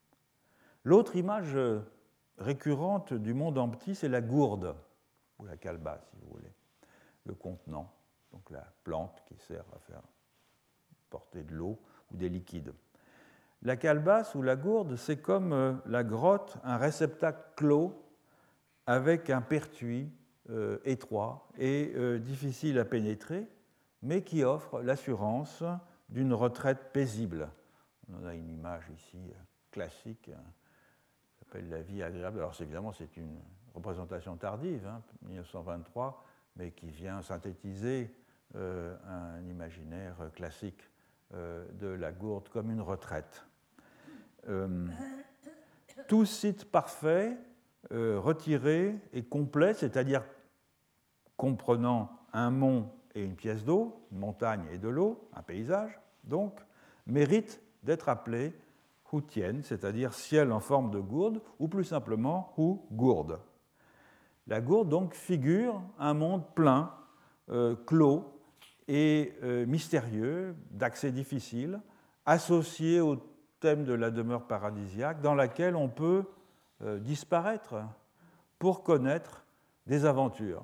L'autre image récurrente du monde en petit, c'est la gourde, ou la calebasse, si vous voulez, le contenant, donc la plante qui sert à faire porter de l'eau ou des liquides. La calebasse ou la gourde, c'est comme la grotte, un réceptacle clos avec un pertuis euh, étroit et euh, difficile à pénétrer, mais qui offre l'assurance d'une retraite paisible. On a une image ici euh, classique, hein, qui s'appelle La vie agréable. Alors évidemment, c'est une représentation tardive, hein, mille neuf cent vingt-trois, mais qui vient synthétiser euh, un imaginaire classique euh, de la gourde comme une retraite. Euh, tout site parfait, euh, retiré et complet, c'est-à-dire comprenant un mont et une pièce d'eau, une montagne et de l'eau, un paysage, donc, mérite d'être appelé Hutien, c'est-à-dire ciel en forme de gourde, ou plus simplement Hu gourde. La gourde, donc, figure un monde plein, euh, clos et euh, mystérieux, d'accès difficile, associé au thème de la demeure paradisiaque, dans laquelle on peut euh, disparaître pour connaître des aventures.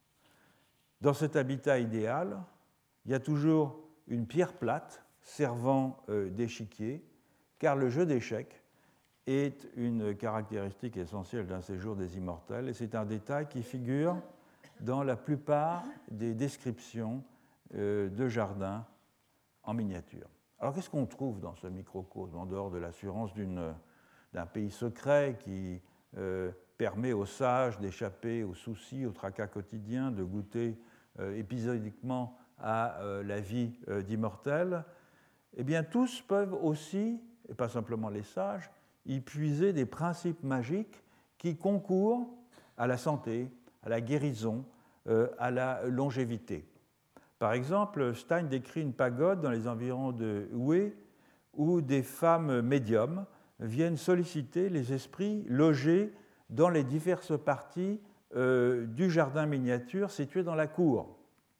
Dans cet habitat idéal, il y a toujours une pierre plate servant euh, d'échiquier, car le jeu d'échecs est une caractéristique essentielle d'un séjour des immortels, et c'est un détail qui figure dans la plupart des descriptions euh, de jardins en miniature. Alors qu'est-ce qu'on trouve dans ce microcosme, en dehors de l'assurance d'une, d'un pays secret qui euh, permet aux sages d'échapper aux soucis, aux tracas quotidiens, de goûter euh, épisodiquement à euh, la vie euh, d'immortels? Eh bien, tous peuvent aussi, et pas simplement les sages, y puiser des principes magiques qui concourent à la santé, à la guérison, euh, à la longévité. Par exemple, Stein décrit une pagode dans les environs de Hue où des femmes médiums viennent solliciter les esprits logés dans les diverses parties euh, du jardin miniature situé dans la cour.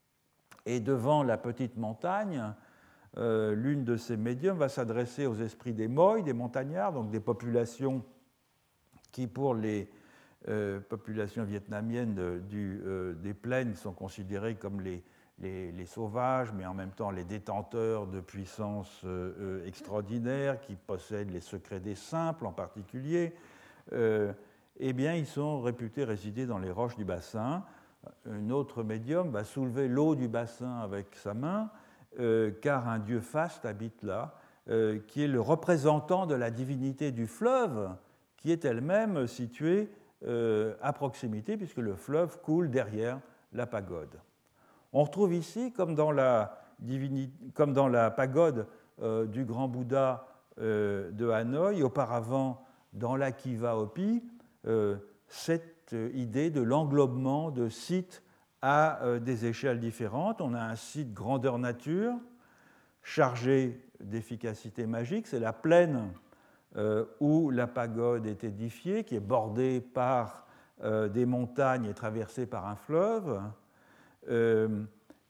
Et devant la petite montagne, euh, l'une de ces médiums va s'adresser aux esprits des Moy, des montagnards, donc des populations qui, pour les euh, populations vietnamiennes de, du, euh, des plaines, sont considérées comme les Les, les sauvages, mais en même temps les détenteurs de puissances euh, extraordinaires qui possèdent les secrets des simples en particulier, euh, eh bien, ils sont réputés résider dans les roches du bassin. Un autre médium va soulever l'eau du bassin avec sa main, euh, car un dieu faste habite là, euh, qui est le représentant de la divinité du fleuve, qui est elle-même située euh, à proximité, puisque le fleuve coule derrière la pagode. On retrouve ici, comme dans la, divinité, comme dans la pagode euh, du Grand Bouddha euh, de Hanoï, auparavant dans l'Akiva Hopi, euh, cette idée de l'englobement de sites à euh, des échelles différentes. On a un site grandeur nature, chargé d'efficacité magique, c'est la plaine euh, où la pagode est édifiée, qui est bordée par euh, des montagnes et traversée par un fleuve. Euh,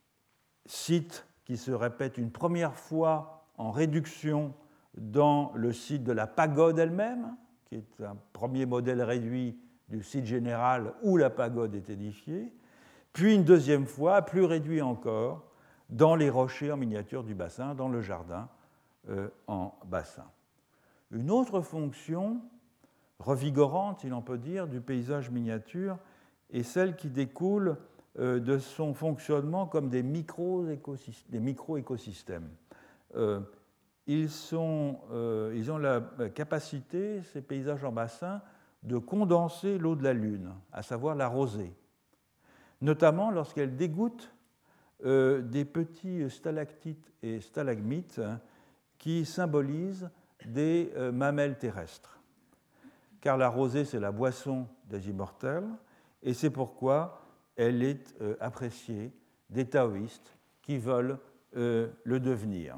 site qui se répète une première fois en réduction dans le site de la pagode elle-même, qui est un premier modèle réduit du site général où la pagode est édifiée, puis une deuxième fois, plus réduit encore, dans les rochers en miniature du bassin, dans le jardin euh, en bassin. Une autre fonction revigorante, si l'on peut dire, du paysage miniature est celle qui découle euh, de son fonctionnement comme des micro-écosystèmes. Des micro-écosystèmes. Euh, ils, sont, euh, ils ont la capacité, ces paysages en bassin, de condenser l'eau de la Lune, à savoir la rosée, notamment lorsqu'elle dégoûte euh, des petits stalactites et stalagmites hein, qui symbolisent des euh, mamelles terrestres. Car la rosée, c'est la boisson des immortels, et c'est pourquoi elle est euh, appréciée des taoïstes qui veulent euh, le devenir.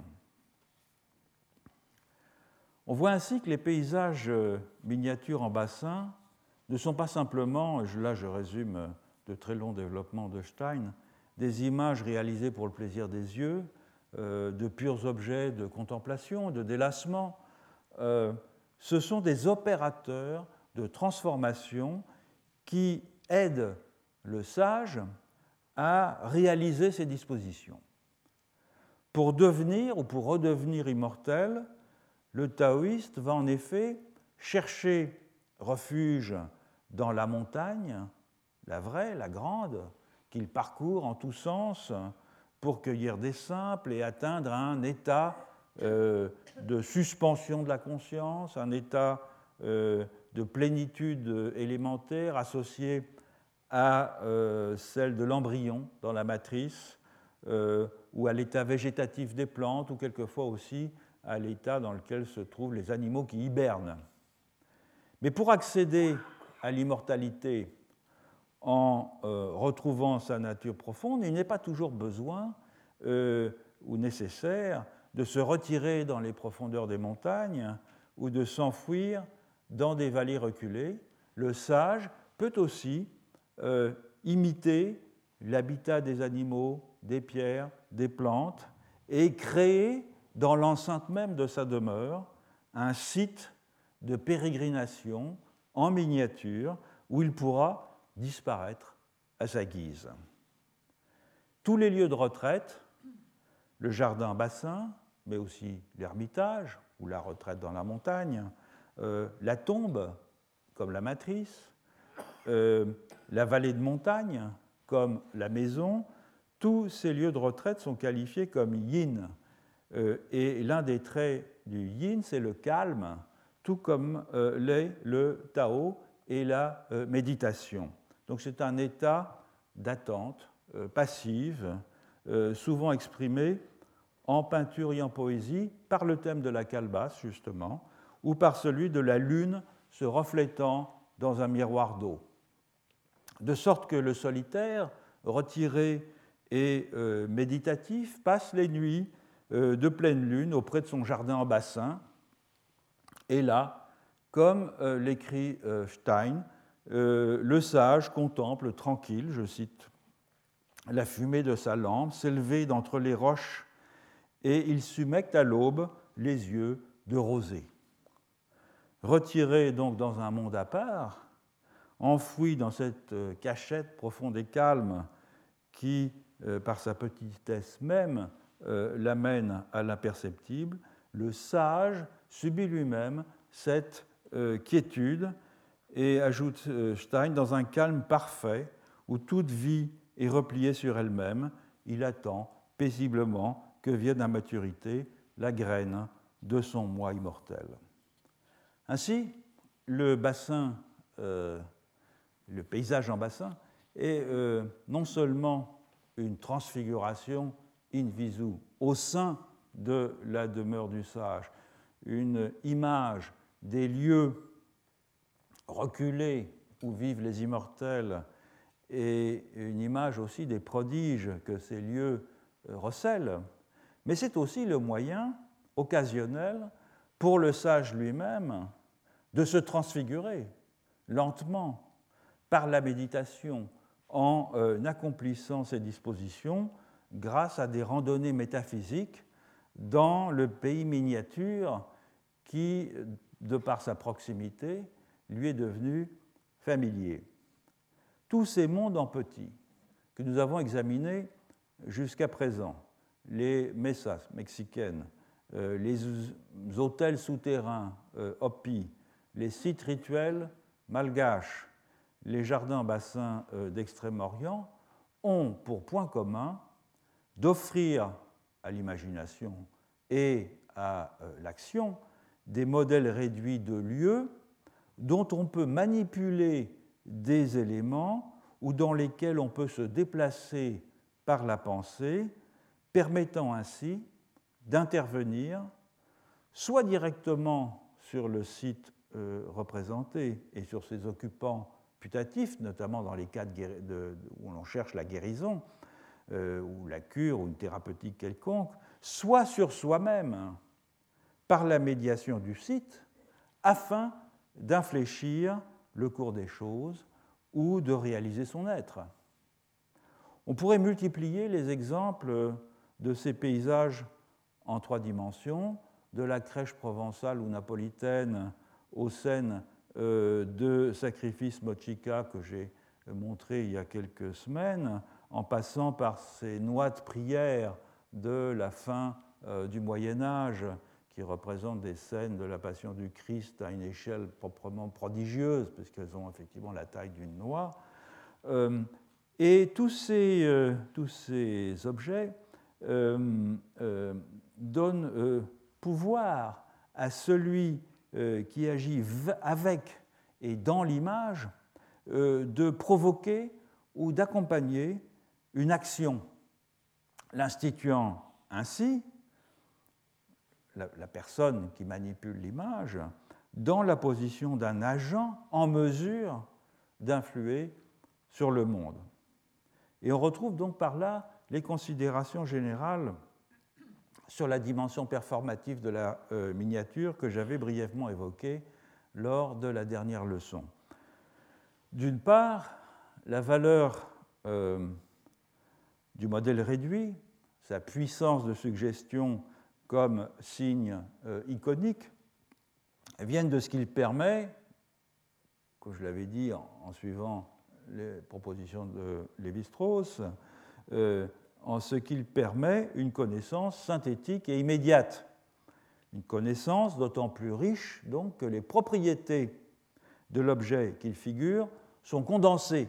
On voit ainsi que les paysages euh, miniatures en bassin ne sont pas simplement, là je résume de très longs développements de Stein, des images réalisées pour le plaisir des yeux, euh, de purs objets de contemplation, de délassement. Euh, ce sont des opérateurs de transformation qui aident le sage à réaliser ses dispositions. Pour devenir ou pour redevenir immortel, le taoïste va en effet chercher refuge dans la montagne, la vraie, la grande, qu'il parcourt en tous sens pour cueillir des simples et atteindre un état euh, de suspension de la conscience, un état euh, de plénitude élémentaire associé à euh, celle de l'embryon dans la matrice, euh, ou à l'état végétatif des plantes, ou quelquefois aussi à l'état dans lequel se trouvent les animaux qui hibernent. Mais pour accéder à l'immortalité en euh, retrouvant sa nature profonde, il n'est pas toujours besoin euh, ou nécessaire de se retirer dans les profondeurs des montagnes ou de s'enfuir dans des vallées reculées. Le sage peut aussi euh, imiter l'habitat des animaux, des pierres, des plantes et créer dans l'enceinte même de sa demeure un site de pérégrination en miniature où il pourra disparaître à sa guise. Tous les lieux de retraite, le jardin-bassin, mais aussi l'ermitage ou la retraite dans la montagne, euh, la tombe comme la matrice, euh, la vallée de montagne comme la maison, tous ces lieux de retraite sont qualifiés comme yin. Euh, et l'un des traits du yin, c'est le calme, tout comme euh, l'est le Tao et la euh, méditation. Donc c'est un état d'attente euh, passive, euh, souvent exprimé en peinture et en poésie par le thème de la calebasse, justement, ou par celui de la lune se reflétant dans un miroir d'eau. De sorte que le solitaire, retiré et euh, méditatif, passe les nuits euh, de pleine lune auprès de son jardin en bassin. Et là, comme euh, l'écrit euh, Stein, euh, le sage contemple tranquille, je cite, la fumée de sa lampe s'élever d'entre les roches et il s'humecte à l'aube les yeux de rosée. Retiré donc dans un monde à part, enfoui dans cette cachette profonde et calme qui, euh, par sa petitesse même, euh, l'amène à l'imperceptible, le sage subit lui-même cette euh, quiétude et, ajoute euh, Stein, dans un calme parfait où toute vie est repliée sur elle-même, il attend paisiblement que vienne à maturité la graine de son moi immortel. Ainsi, le bassin, euh, le paysage en bassin, est euh, non seulement une transfiguration in visu au sein de la demeure du sage, une image des lieux reculés où vivent les immortels et une image aussi des prodiges que ces lieux recèlent, mais c'est aussi le moyen occasionnel pour le sage lui-même de se transfigurer lentement par la méditation en euh, accomplissant ses dispositions grâce à des randonnées métaphysiques dans le pays miniature qui, de par sa proximité, lui est devenu familier. Tous ces mondes en petit que nous avons examinées jusqu'à présent, les mesas mexicaines, euh, les hôtels souterrains euh, Hopi, les sites rituels malgaches, les jardins bassins euh, d'Extrême-Orient, ont pour point commun d'offrir à l'imagination et à euh, l'action des modèles réduits de lieux dont on peut manipuler des éléments ou dans lesquels on peut se déplacer par la pensée, permettant ainsi d'intervenir soit directement sur le site euh, représenté et sur ses occupants putatifs, notamment dans les cas de, de, où l'on cherche la guérison, euh, ou la cure, ou une thérapeutique quelconque, soit sur soi-même, par la médiation du site, afin d'infléchir le cours des choses ou de réaliser son être. On pourrait multiplier les exemples de ces paysages en trois dimensions, de la crèche provençale ou napolitaine aux scènes euh, de sacrifice mochica que j'ai montré il y a quelques semaines, en passant par ces noix de prière de la fin euh, du Moyen-Âge, qui représentent des scènes de la Passion du Christ à une échelle proprement prodigieuse, puisqu'elles ont effectivement la taille d'une noix. Euh, et tous ces, euh, tous ces objets euh, euh, donnent euh, pouvoir à celui euh, qui agit avec et dans l'image euh, de provoquer ou d'accompagner une action, l'instituant ainsi, la, la personne qui manipule l'image, dans la position d'un agent en mesure d'influer sur le monde. Et on retrouve donc par là les considérations générales sur la dimension performative de la euh, miniature que j'avais brièvement évoquée lors de la dernière leçon. D'une part, la valeur euh, du modèle réduit, sa puissance de suggestion comme signe euh, iconique, viennent de ce qu'il permet, comme je l'avais dit en, en suivant les propositions de Lévi-Strauss, euh, en ce qu'il permet une connaissance synthétique et immédiate. Une connaissance d'autant plus riche donc, que les propriétés de l'objet qu'il figure sont condensées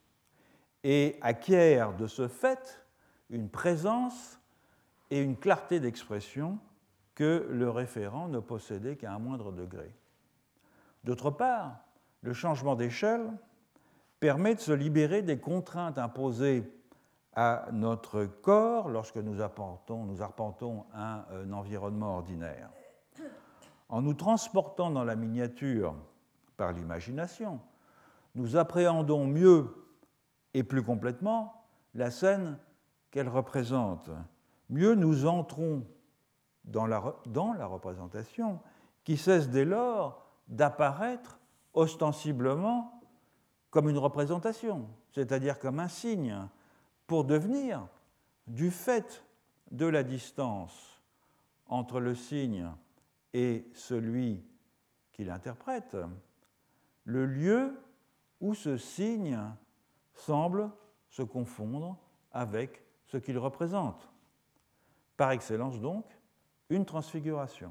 et acquièrent de ce fait une présence et une clarté d'expression que le référent ne possédait qu'à un moindre degré. D'autre part, le changement d'échelle permet de se libérer des contraintes imposées à notre corps lorsque nous arpentons, nous arpentons un, un environnement ordinaire. En nous transportant dans la miniature par l'imagination, nous appréhendons mieux et plus complètement la scène qu'elle représente. Mieux nous entrons dans la, dans la représentation qui cesse dès lors d'apparaître ostensiblement comme une représentation, c'est-à-dire comme un signe, pour devenir, du fait de la distance entre le signe et celui qui l'interprète, le lieu où ce signe semble se confondre avec ce qu'il représente. Par excellence donc, une transfiguration.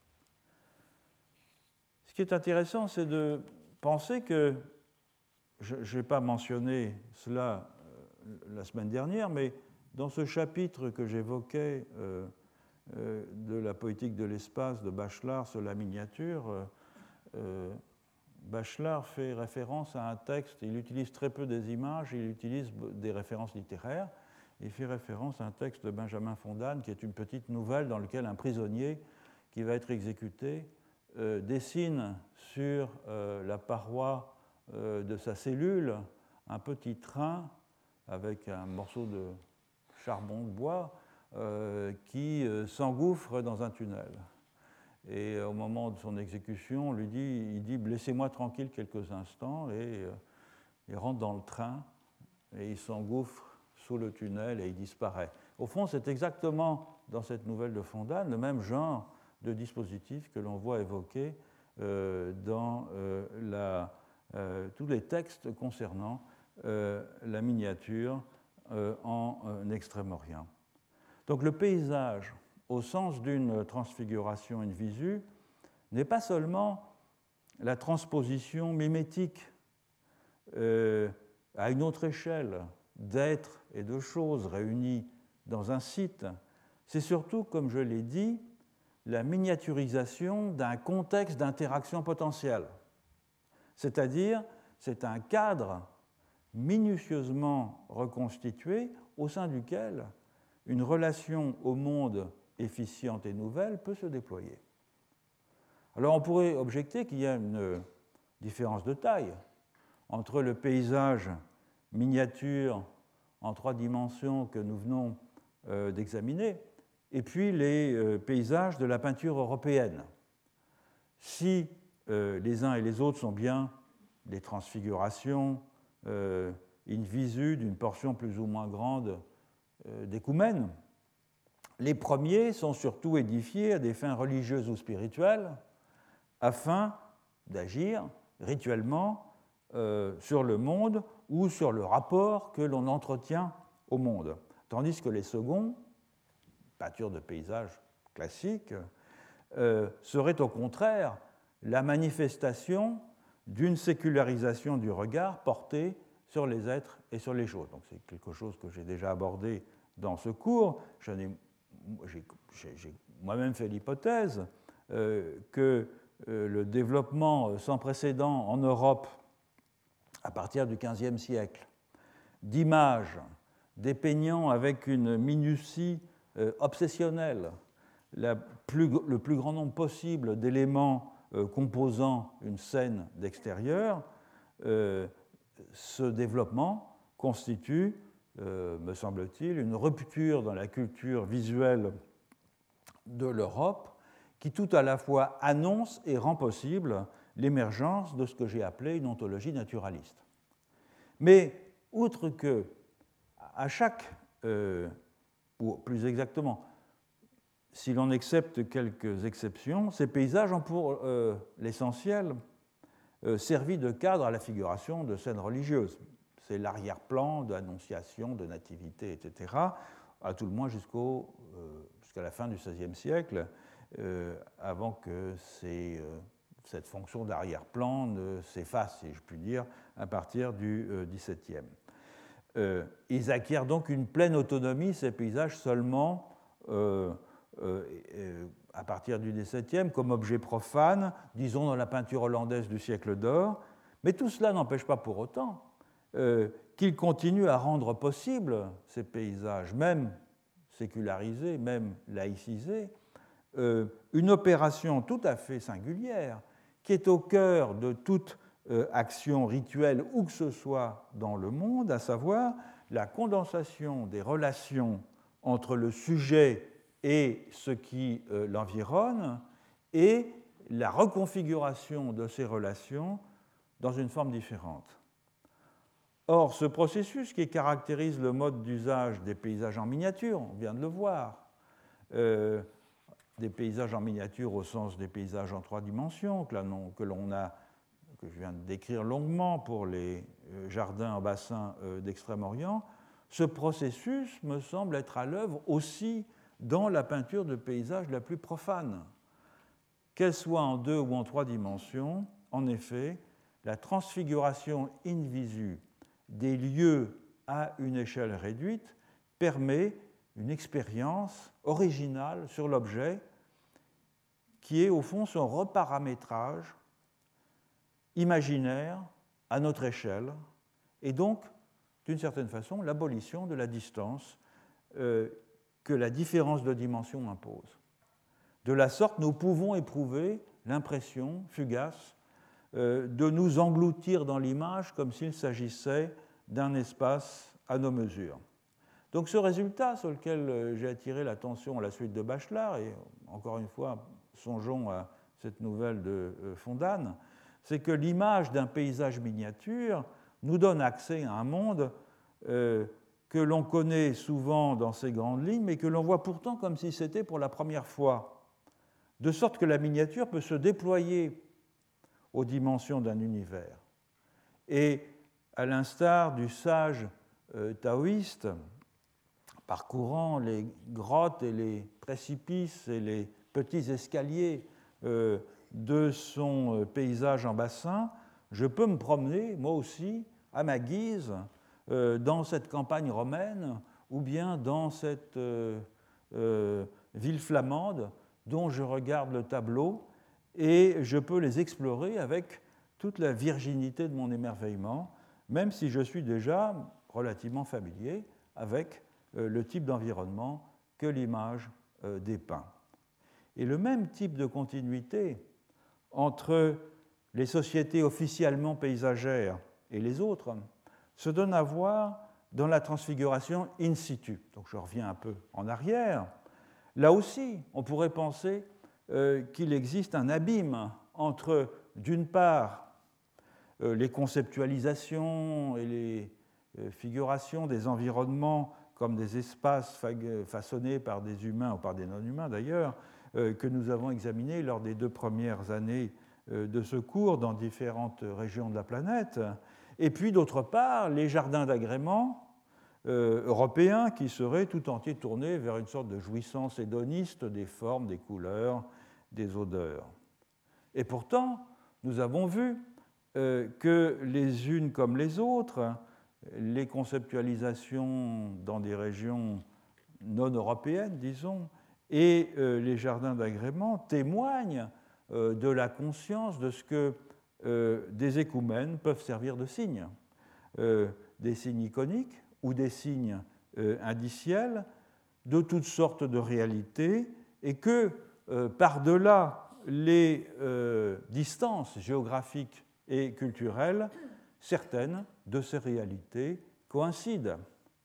Ce qui est intéressant, c'est de penser que, je n'ai pas mentionné cela la semaine dernière, mais dans ce chapitre que j'évoquais euh, euh, de la poétique de l'espace de Bachelard sur la miniature, euh, euh, Bachelard fait référence à un texte, il utilise très peu des images, il utilise des références littéraires, il fait référence à un texte de Benjamin Fondane, qui est une petite nouvelle dans laquelle un prisonnier qui va être exécuté euh, dessine sur euh, la paroi euh, de sa cellule un petit train avec un morceau de charbon de bois euh, qui euh, s'engouffre dans un tunnel. Et au moment de son exécution, on lui dit, il dit « laissez-moi tranquille quelques instants » et euh, il rentre dans le train et il s'engouffre sous le tunnel et il disparaît. Au fond, c'est exactement dans cette nouvelle de Fondane le même genre de dispositif que l'on voit évoqué euh, dans euh, la, euh, tous les textes concernant euh, la miniature euh, en euh, Extrême-Orient. Donc le paysage, au sens d'une transfiguration in visu, n'est pas seulement la transposition mimétique euh, à une autre échelle d'êtres et de choses réunis dans un site, c'est surtout, comme je l'ai dit, la miniaturisation d'un contexte d'interaction potentielle. C'est-à-dire, c'est un cadre minutieusement reconstitué au sein duquel une relation au monde efficiente et nouvelle peut se déployer. Alors on pourrait objecter qu'il y a une différence de taille entre le paysage miniature en trois dimensions que nous venons euh, d'examiner et puis les euh, paysages de la peinture européenne. Si euh, les uns et les autres sont bien des transfigurations euh, in visu d'une portion plus ou moins grande euh, d'écoumène, les premiers sont surtout édifiés à des fins religieuses ou spirituelles afin d'agir rituellement euh, sur le monde ou sur le rapport que l'on entretient au monde. Tandis que les seconds, peinture de paysage classique, euh, seraient au contraire la manifestation d'une sécularisation du regard porté sur les êtres et sur les choses. Donc c'est quelque chose que j'ai déjà abordé dans ce cours. J'en ai, j'ai, j'ai moi-même fait l'hypothèse euh, que euh, le développement sans précédent en Europe à partir du quinzième siècle d'images dépeignant avec une minutie euh, obsessionnelle la plus, le plus grand nombre possible d'éléments euh, composant une scène d'extérieur, euh, ce développement constitue, euh, me semble-t-il, une rupture dans la culture visuelle de l'Europe qui tout à la fois annonce et rend possible l'émergence de ce que j'ai appelé une ontologie naturaliste. Mais outre que, à chaque, euh, ou plus exactement, si l'on accepte quelques exceptions, ces paysages ont pour euh, l'essentiel euh, servi de cadre à la figuration de scènes religieuses. C'est l'arrière-plan de l'Annonciation, de Nativité, et cetera, à tout le moins jusqu'au, euh, jusqu'à la fin du seizième siècle, euh, avant que ces, euh, cette fonction d'arrière-plan ne s'efface, si je puis dire, à partir du euh, dix-septième. Euh, ils acquièrent donc une pleine autonomie, ces paysages, seulement euh, euh, euh, à partir du dix-septième, comme objet profane, disons dans la peinture hollandaise du siècle d'or. Mais tout cela n'empêche pas pour autant euh, qu'ils continuent à rendre possible ces paysages, même sécularisés, même laïcisés, euh, une opération tout à fait singulière qui est au cœur de toute euh, action rituelle où que ce soit dans le monde, à savoir la condensation des relations entre le sujet et ce qui euh, l'environne et la reconfiguration de ces relations dans une forme différente. Or, ce processus qui caractérise le mode d'usage des paysages en miniature, on vient de le voir, euh, des paysages en miniature au sens des paysages en trois dimensions, que l'on a, que je viens de décrire longuement pour les jardins en bassin d'Extrême-Orient, ce processus me semble être à l'œuvre aussi dans la peinture de paysages la plus profane. Qu'elle soit en deux ou en trois dimensions, en effet, la transfiguration in visu des lieux à une échelle réduite permet une expérience originale sur l'objet qui est au fond son reparamétrage imaginaire à notre échelle et donc, d'une certaine façon, l'abolition de la distance euh, que la différence de dimension impose. De la sorte, nous pouvons éprouver l'impression fugace euh, de nous engloutir dans l'image comme s'il s'agissait d'un espace à nos mesures. Donc ce résultat sur lequel j'ai attiré l'attention à la suite de Bachelard, et encore une fois, songeons à cette nouvelle de Fondane, c'est que l'image d'un paysage miniature nous donne accès à un monde euh, que l'on connaît souvent dans ses grandes lignes, mais que l'on voit pourtant comme si c'était pour la première fois, de sorte que la miniature peut se déployer aux dimensions d'un univers. Et à l'instar du sage euh, taoïste, parcourant les grottes et les précipices et les petits escaliers euh, de son paysage en bassin, je peux me promener, moi aussi, à ma guise, euh, dans cette campagne romaine ou bien dans cette euh, euh, ville flamande dont je regarde le tableau, et je peux les explorer avec toute la virginité de mon émerveillement, même si je suis déjà relativement familier avec euh, le type d'environnement que l'image euh, dépeint. Et le même type de continuité entre les sociétés officiellement paysagères et les autres se donne à voir dans la transfiguration in situ. Donc je reviens un peu en arrière. Là aussi, on pourrait penser euh, qu'il existe un abîme entre, d'une part, euh, les conceptualisations et les euh, figurations des environnements comme des espaces façonnés par des humains ou par des non-humains d'ailleurs, euh, que nous avons examinés lors des deux premières années euh, de ce cours dans différentes régions de la planète, et puis d'autre part les jardins d'agrément euh, européens qui seraient tout entiers tournés vers une sorte de jouissance hédoniste des formes, des couleurs, des odeurs. Et pourtant, nous avons vu euh, que les unes comme les autres, les conceptualisations dans des régions non européennes, disons, et euh, les jardins d'agrément témoignent euh, de la conscience de ce que euh, des écoumènes peuvent servir de signes, euh, des signes iconiques ou des signes euh, indiciels de toutes sortes de réalités, et que euh, par-delà les euh, distances géographiques et culturelles, certaines de ces réalités coïncident.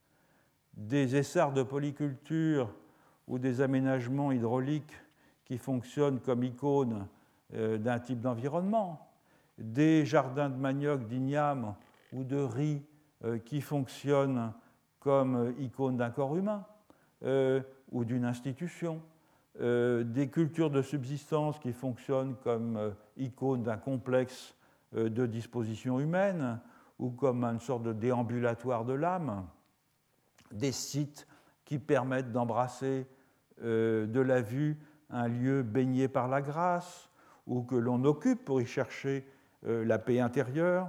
Des essarts de polyculture ou des aménagements hydrauliques qui fonctionnent comme icônes euh, d'un type d'environnement, des jardins de manioc, d'igname ou de riz euh, qui fonctionnent comme icônes d'un corps humain euh, ou d'une institution, euh, des cultures de subsistance qui fonctionnent comme euh, icônes d'un complexe euh, de dispositions humaines ou comme une sorte de déambulatoire de l'âme, des sites qui permettent d'embrasser euh, de la vue un lieu baigné par la grâce ou que l'on occupe pour y chercher euh, la paix intérieure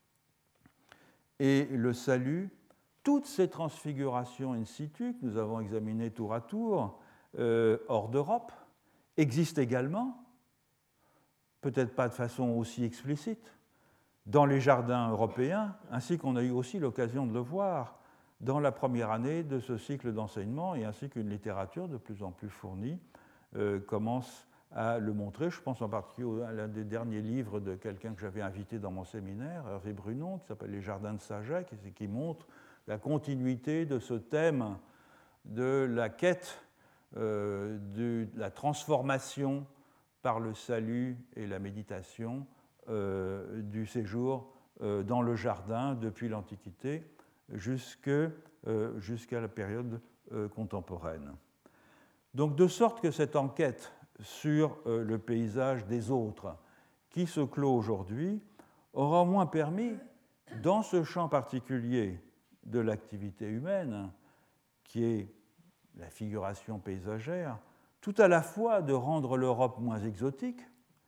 et le salut. Toutes ces transfigurations in situ que nous avons examinées tour à tour euh, hors d'Europe existent également, peut-être pas de façon aussi explicite, dans les jardins européens, ainsi qu'on a eu aussi l'occasion de le voir dans la première année de ce cycle d'enseignement, et ainsi qu'une littérature de plus en plus fournie euh, commence à le montrer. Je pense en particulier à l'un des derniers livres de quelqu'un que j'avais invité dans mon séminaire, Hervé Brunon, qui s'appelle « Les jardins de Saget », qui, qui montre la continuité de ce thème de la quête, euh, de la transformation par le salut et la méditation euh, du séjour euh, dans le jardin depuis l'Antiquité jusque, euh, jusqu'à la période euh, contemporaine. Donc, de sorte que cette enquête sur euh, le paysage des autres qui se clôt aujourd'hui aura au moins permis, dans ce champ particulier de l'activité humaine, qui est la figuration paysagère, tout à la fois de rendre l'Europe moins exotique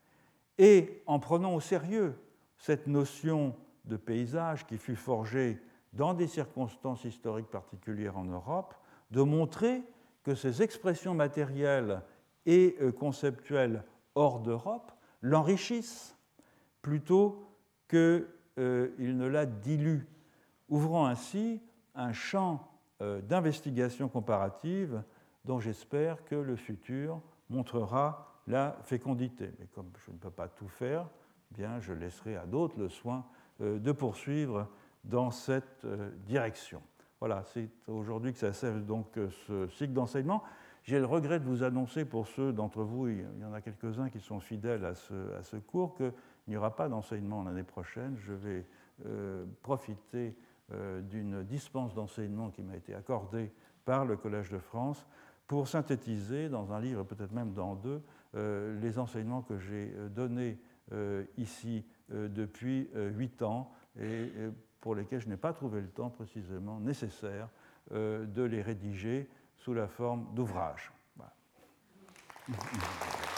et, en prenant au sérieux cette notion de paysage qui fut forgée dans des circonstances historiques particulières en Europe, de montrer que ces expressions matérielles et conceptuelles hors d'Europe l'enrichissent plutôt qu'ils euh, ne la diluent, ouvrant ainsi un champ euh, d'investigation comparative dont j'espère que le futur montrera la fécondité. Mais comme je ne peux pas tout faire, bien je laisserai à d'autres le soin euh, de poursuivre dans cette euh, direction. Voilà, c'est aujourd'hui que ça sert donc ce cycle d'enseignement. J'ai le regret de vous annoncer, pour ceux d'entre vous, il y en a quelques-uns qui sont fidèles à ce, à ce cours, qu'il n'y aura pas d'enseignement l'année prochaine. Je vais euh, profiter euh, d'une dispense d'enseignement qui m'a été accordée par le Collège de France pour synthétiser dans un livre, peut-être même dans deux, euh, les enseignements que j'ai donnés euh, ici euh, depuis huit ans, et pour lesquels je n'ai pas trouvé le temps précisément nécessaire euh, de les rédiger sous la forme d'ouvrages. Voilà.